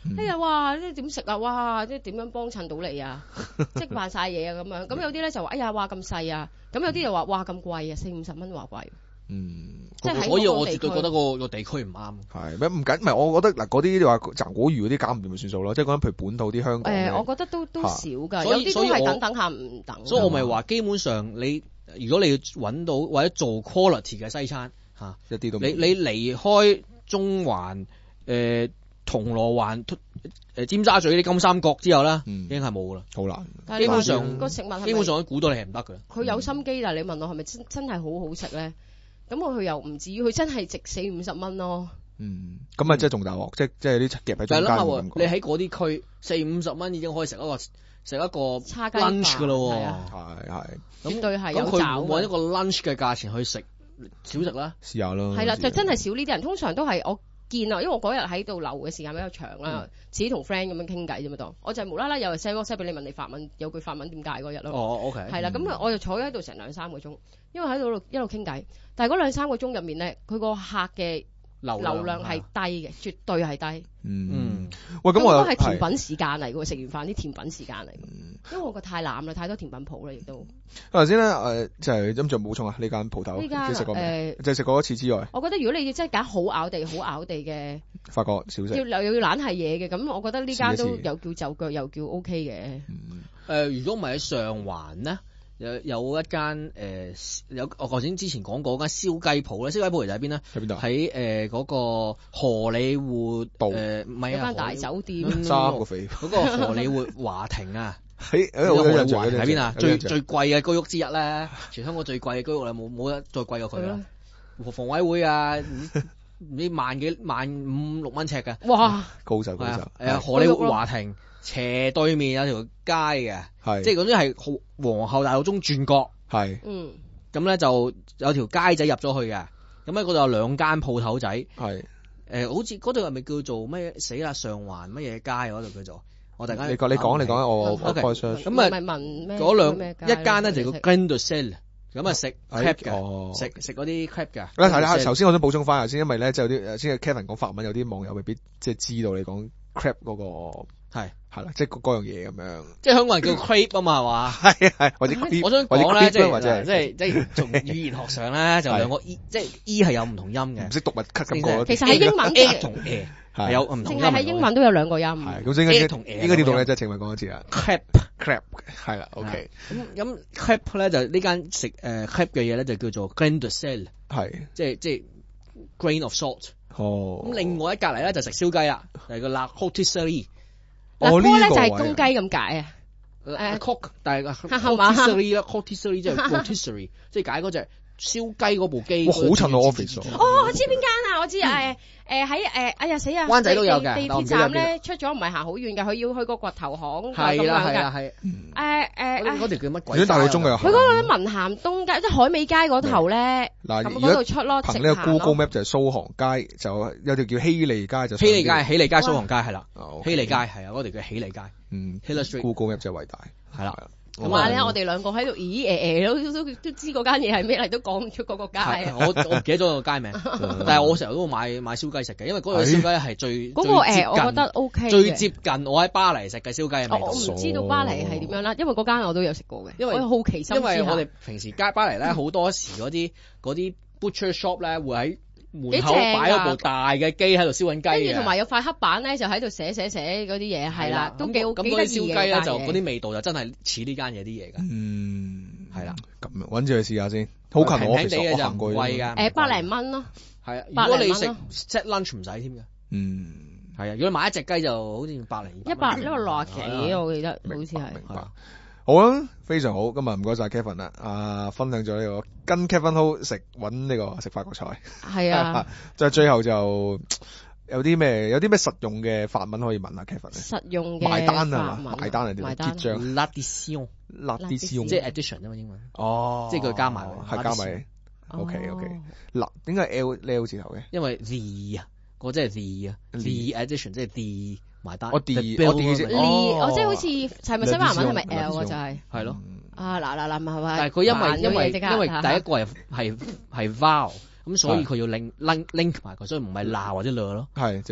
哎呀，哇！即係點食啊？哇！即係點樣幫襯到你啊？即係扮晒嘢啊咁樣。咁有啲咧就話：哎呀，哇咁細啊！咁有啲就話：哇咁貴啊，四五十蚊話貴。 嗯， 即係所以我絕對覺得個個地區唔啱。 係咩唔緊？唔係我覺得嗱，嗰啲你話賺果魚嗰啲搞唔掂咪算數咯。即係講緊譬如本土啲香港。 誒，我覺得都都少㗎， 有啲都係等等下唔等。 所以我咪話，基本上你如果你要揾到或者做 quality 嘅西餐嚇， 一啲都你你離開中環誒銅鑼灣誒尖沙咀啲金三角之後咧，已經係冇㗎啦， 好難。 基本上個食物基本上估到你係唔得㗎。 佢有心機，但係你問我係咪真真係好好食咧？咁佢又唔至於，佢真係值四五十蚊咯。 嗯，咁啊，即係仲大鑊，即係即係啲夾喺中間嘅感覺。 你喺嗰啲區四五十蚊已經可以食一個食一個叉雞 lunch 㗎咯。 係係， 絕對係有咁佢揾一個 lunch 嘅價錢去食少食啦， 試下咯。 係啦，就真係少呢啲人，通常都係我見啊，因為我嗰日喺度留嘅時間比較長啦，自己同 friend 咁樣傾偈啫嘛，當我就係無啦啦有日 send WhatsApp 俾你問你法文，有句法文點解嗰日咯。 哦，OK。 係啦，咁我就坐喺度成兩三個鐘，因為喺度一路傾偈，但係嗰兩三個鐘入面咧，佢個客嘅流量係低嘅，絕對係低。 嗯，喂，咁我都係甜品時間嚟嘅，食完飯啲甜品時間嚟嘅，因為我覺得太濫啦，太多甜品鋪啦，亦都。 頭先咧誒，就係咁仲補充啊，呢間鋪頭呢間食過未？ 誒， 就係食過一次之外。 我覺得如果你真係揀好咬地、好咬地嘅法國小食， 要又要懶係嘢嘅，咁我覺得呢間都又叫就腳又叫 O K 嘅。 誒，如果唔係喺上環咧？有有一間誒、呃、有我頭先之前講過嗰間燒雞鋪咧，燒雞鋪其實喺邊咧？ 喺邊度？ 喺誒嗰個荷里活道誒，唔係啊， 間大酒店三個肥嗰個荷里活華庭啊， 喺喺荷里活喺邊啊？最最貴嘅居屋之一咧，全香港最貴嘅居屋啦，冇冇得再貴過佢啦。房委會啊，唔知萬幾萬五六蚊尺嘅， 哇！ 高手高手誒荷里活華庭斜對面有條街嘅，係即係嗰啲係皇后大道中轉角，係嗯咁咧就有條街仔入咗去嘅，咁喺嗰度有兩間鋪頭仔，係誒好似嗰度係咪叫做咩死啦上環乜嘢街嗰度叫做？我突然間你講你講你講我我開箱咁啊嗰兩一間咧就叫 Grain du Sel。咁啊食 crab 嘅，食食嗰啲 crab 嘅。 嗱，睇下首先我想補充翻頭先，因為咧就有啲先係 Kevin 講法文，有啲網友未必即係知道你講 crab 嗰個係係啦，即係嗰樣嘢咁樣。 即係香港人叫 crepe 啊嘛，係嘛？ 係係或者我想講咧，即係或者即係即係從語言學上咧，就兩個 e 即係 e 係有唔同音嘅， 唔識讀咪咳咁過。 其實喺英文 a 同 e 係有唔同音。 淨係喺英文都有兩個音。 係咁，應該同應該點讀咧？即係請問講一次啊。 crab crab 係啦 ，OK。 咁咁 crab 咧就呢間食誒 crab 嘅嘢咧就叫做 grain du sel，係即係即係 grain of salt。哦。咁另外一隔離咧就食燒雞啦，係個 la rotisserie。 嗱，鍋咧就係公雞咁解啊。 誒 cock，但係 rotisserie 啦 rotisserie 即係 rotisserie，即係解嗰隻燒雞嗰部機。 哇，好襯我 office 喎。 哦，我知邊間啊？我知誒。誒喺誒，哎呀死啊！ 灣仔都有嘅， 地鐵站咧出咗唔係行好遠嘅，佢要去個掘頭巷咁樣㗎。係啦係啦係。誒誒， 嗰條叫乜鬼？ 大澳中嘅。 佢嗰個咧文咸東街，即係海味街嗰頭咧。嗱，嗰度出咯。 憑呢個 Google Map 就係蘇杭街，就有條叫希利街就。 希利街，希利街蘇杭街係啦。希利街係啊，嗰條叫希利街。嗯 Google Map 就係偉大。係啦。 咁話咧，我哋兩個喺度，咦誒誒，都都都知嗰間嘢係咩嚟，都講唔出嗰個街。 我我唔記得咗個街名，但係我成日都會買買燒雞食嘅，因為嗰個燒雞係最嗰個誒，我覺得 O K， 最接近我喺巴黎食嘅燒雞嘅味道。 我唔知道巴黎係點樣啦，因為嗰間我都有食過嘅，因為好奇心。 因為我哋平時街巴黎咧，好多時嗰啲嗰啲 butcher shop 咧會喺門口擺咗部大嘅機喺度燒緊雞， 跟住同埋有塊黑板咧，就喺度寫寫寫嗰啲嘢，係啦，都幾好。 咁嗰啲燒雞咧就嗰啲味道就真係似呢間嘢啲嘢㗎。 嗯， 係啦， 咁樣揾住去試下先。好近我嘅就唔貴㗎。 誒，百零蚊咯。 係啊，如果你食 set lunch 唔使添嘅。 嗯， 係啊，如果買一隻雞就好似百零。 一百一個六十幾，我記得好似係。 明白。好啊，非常好，今日唔該晒 Kevin 啦，啊，分享咗呢個跟 Kevin Ho 食揾呢個食法國菜， 係啊， 就最後就有啲咩有啲咩實用嘅法文可以問下 Kevin 咧？ 實用嘅埋單啊嘛，埋單係點？結帳 l'addition，l'addition 即係 addition 啫嘛英文。 哦， 即係佢加埋， 係加埋。OK OK，嗱，點解 L L 字頭嘅？ 因為 the 啊，嗰即係 the 啊 ，the addition 即係 the。埋單， 我 D 我 D 先， 哦，即係好似係咪西班牙文係咪 L 啊？就係係咯， 啊嗱嗱嗱，係咪？ 但係佢因為因為因為第一個係係係 vowel，咁所以佢要 link link link 埋佢，所以唔係啦或者了咯， 係就 li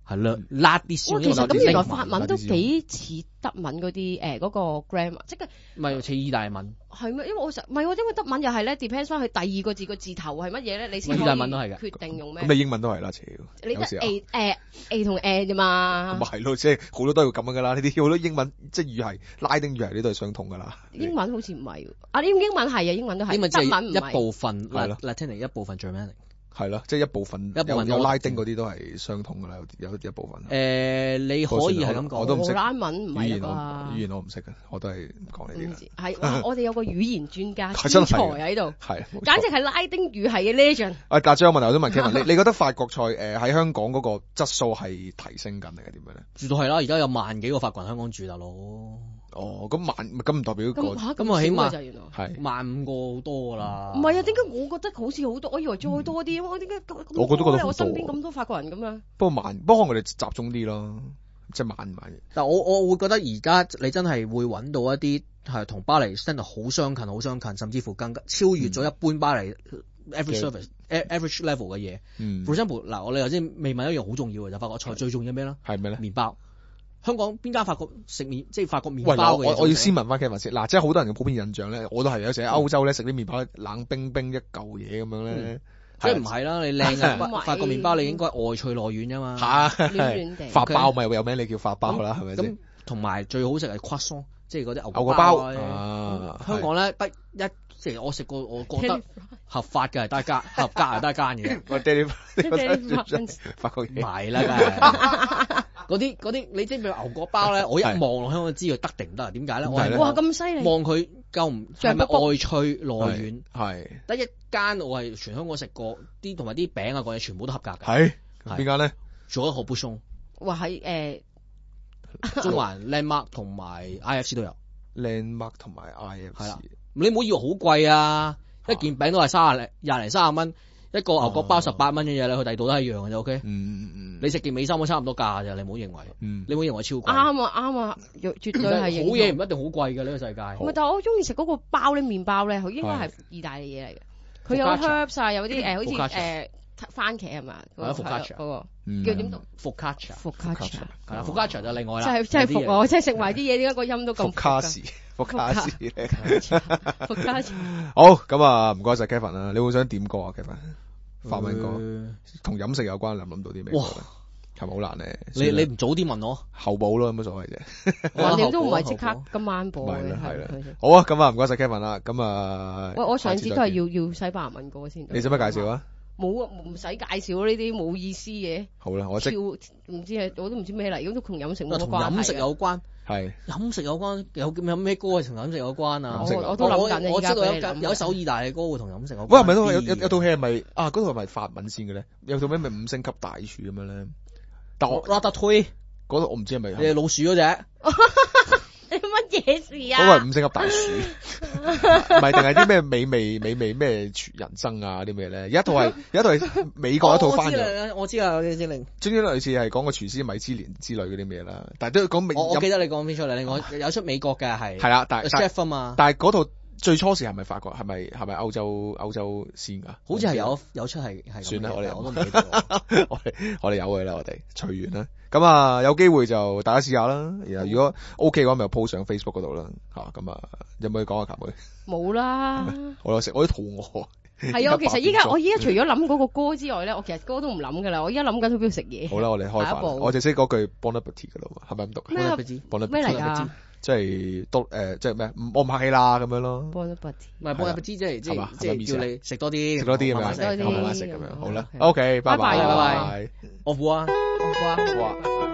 係啦，辣啲先。 其實咁原來法文都幾似德文嗰啲誒嗰個 grammar， 即係唔係似意大利文。 係咩？因為我成唔係喎，因為德文又係咧 depends 翻佢第二個字個字頭係乜嘢咧，你先可以決定用咩。 咁你英文都係啦， 你得 a 誒 a 同 a 啫嘛。 咁咪係咯，即係好多都要咁樣噶啦。呢啲好多英文即係語系拉丁語系呢都係相同噶啦。 英文好似唔係，啊英英文係啊，英文都係。 英文德文唔係。 一部分 Latin 一部分 Germanic。 係咯，即係一部分，一部分有拉丁嗰啲都係相通噶啦，有有一部分。 誒，你可以係咁講。 我都唔識。 荷蘭文唔係啩？ 語言我唔識嘅，我都係講呢啲。 係，我哋有個語言專家天才喺度， 係， 簡直係拉丁語系嘅 legend。 啊，但係最後問題我想問 Kevin，你你覺得法國菜誒喺香港嗰個質素係提升緊定係點樣咧？ 絕對係啦，而家有萬幾個法國人香港住大佬。 哦，咁萬咁唔代表個咁我起碼係萬五個好多噶啦。 唔係啊，點解我覺得好似好多？我以為再多啲。我點解我覺得覺得我身邊咁多法國人咁樣。 不過萬，不過可能我哋集中啲咯，即係萬萬。 但我我會覺得而家你真係會揾到一啲係同巴黎 standard 好相近、好相近，甚至乎更加超越咗一般巴黎 average service、average level 嘅嘢。 嗯 For example，嗱，我哋頭先未問一樣好重要嘅就法國菜最重要咩咧？ 係咩咧？ 麵包。香港邊間法國食麵，即係法國麵包嘅嘢？ 我我要先問翻 Kevin 先。嗱，即係好多人嘅普遍印象咧，我都係有時喺歐洲咧食啲麵包冷冰冰一嚿嘢咁樣咧， 即係唔係啦？你靚嘅法國麵包，你應該外脆內軟㗎嘛？ 係法包咪有名，你叫法包啦，係咪先？ 咁同埋最好食係 croissant，即係嗰啲牛角包啊！ 香港咧得一，即係我食過，我覺得合法嘅係得一間，合格係得一間嘅。 我爹哋法國嘢買啦，梗係。嗰啲嗰啲，你知唔知牛角包咧？我一望落香，我知佢得定唔得啊？點解咧？我係哇咁犀利！ 望佢夠唔係咪外脆內軟？ 係得一間，我係全香港食過啲，同埋啲餅啊，嗰嘢全部都合格嘅。 係邊間咧？ 做咗好補充。 哇！喺誒中環 Landmark 同埋 I F C 都有。 Landmark 同埋 I F C 係啦， 你唔好以為好貴啊！一件餅都係三十零廿零三十蚊。一個牛角包十八蚊嘅嘢咧，佢第度都係一樣嘅啫。O K， 嗯嗯你食件美心都差唔多價咋，你唔好認為， 嗯， 你唔好認為超貴。 啱啊啱啊，絕對係。 好嘢唔一定好貴嘅呢個世界。 唔係，但係我中意食嗰個包咧，麵包咧，佢應該係意大利嘢嚟嘅。佢有 herbs 啊，有啲誒，好似誒番茄係嘛？ 係啊 focaccia 嗰個叫點讀 ？focaccia focaccia 係啦 focaccia 就另外啦。 真係真係服我，即係食埋啲嘢，點解個音都咁？ focaccia focaccia 咧 focaccia 好，咁啊，唔該晒 Kevin 啦，你會想點歌啊 Kevin？法文歌同飲食有關，諗諗到啲咩？哇，係咪好難咧？ 你你唔早啲問我後補咯，有乜所謂啫？ 橫掂都唔係即刻今晚播嘅，係啦。 好啊，咁啊，唔該晒 Kevin 啦，咁啊， 喂，我上次都係要要西班牙文歌先。 你使乜介紹啊？ 冇啊，唔使介紹呢啲冇意思嘅。 好啦，我識。 唔知係我都唔知咩嚟，如果都同飲食冇關係。 同飲食有關。 係飲食有關，有有咩歌係同飲食有關啊？ 我我都諗緊， 我知道有有一首意大利歌會同飲食有關。 喂，係咪都有有有套戲係咪啊？嗰套係咪法文先嘅咧？有套咩咪五星級大廚咁樣咧？但我拉特推嗰套我唔知係咪。 你係老鼠嗰隻？ 你乜嘢事啊？ 嗰個係五星級大廚，唔係定係啲咩美味美味咩人生啊啲咩咧？有一套係有一套係美國一套翻嘅。 我知啊，我知啊，我知。總之類似係講個廚師米芝蓮之類嗰啲咩啦，但係都要講美。 我我記得你講邊出嚟？另外有出美國嘅係。 係啦，但係 chef 啊嘛。 但係嗰套最初時係咪法國？係咪係咪歐洲歐洲先㗎？ 好似係有有出係係。 算啦，我哋我都唔記得。 我哋我哋有佢啦，我哋隨緣啦。咁啊，有機會就大家試下啦。然後如果 OK 嘅話，咪 po 上 Facebook 嗰度啦。吓，咁啊，有冇嘢講啊，琴妹？ 冇啦。 我有食，我都肚餓。 係啊，其實依家我依家除咗諗嗰個歌之外咧，我其實歌都唔諗噶啦。我依家諗緊去邊度食嘢。 好啦，我哋開飯。我就識嗰句 Bon Appetit 噶啦，係咪咁讀？ 咩 Appetit？咩嚟㗎？ 即係都誒，即係咩？我唔客氣啦，咁樣咯。 Bon Appetit。 唔係 Bon Appetit，即係即係即係叫你食多啲， 食多啲咁樣，慢慢食咁樣。好啦 ，OK，拜拜， 拜拜。 我估啊， 我估啊， 哇！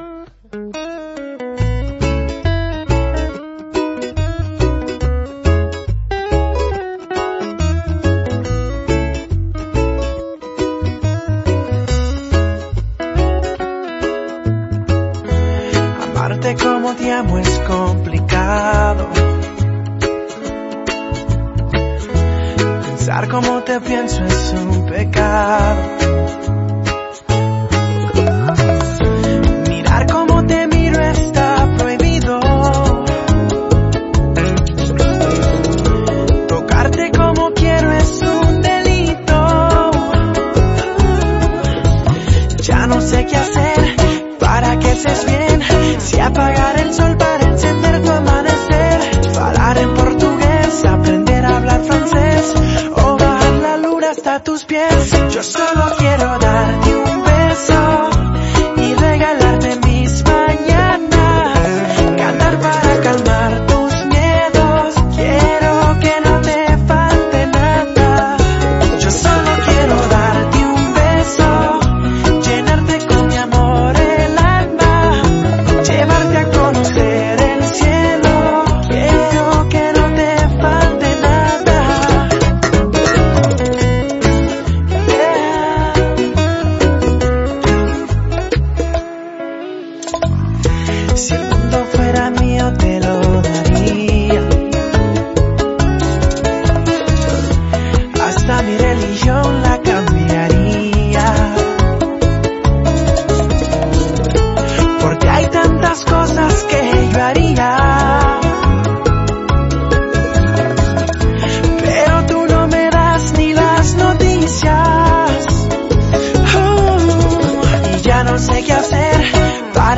Como te amo es complicado. Pensar como te pienso es un pecado. Mirar como te miro está prohibido. Tocarte como quiero es un delito. Ya no sé qué hacer.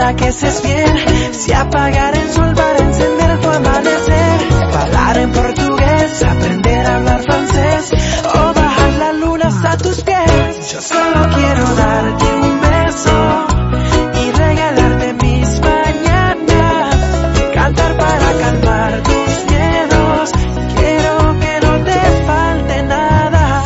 para que estés bien. Si apagar el sol para encender tu amanecer. Hablar en portugués, aprender a hablar francés. O bajar la luna hasta tus pies. Yo solo quiero darte un beso y regalarte mis mañanas. Cantar para calmar tus miedos. Quiero que no te falte nada.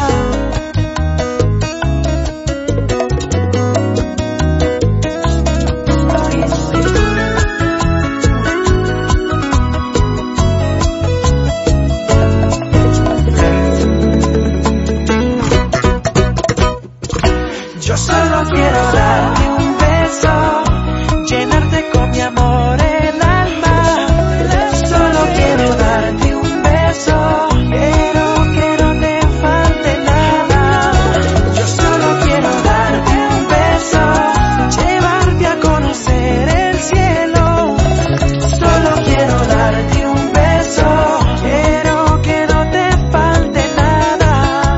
Yo solo quiero darte un beso, llenarte con mi amor el alma. Solo quiero darte un beso, quiero que no te falte nada. Yo solo quiero darte un beso, llevarte a conocer el cielo. Solo quiero darte un beso, quiero que no te falte nada.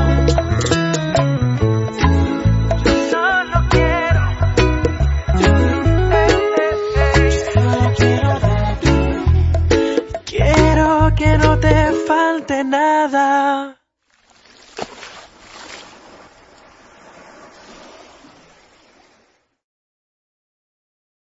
Solo quiero, quiero que no te falte nada.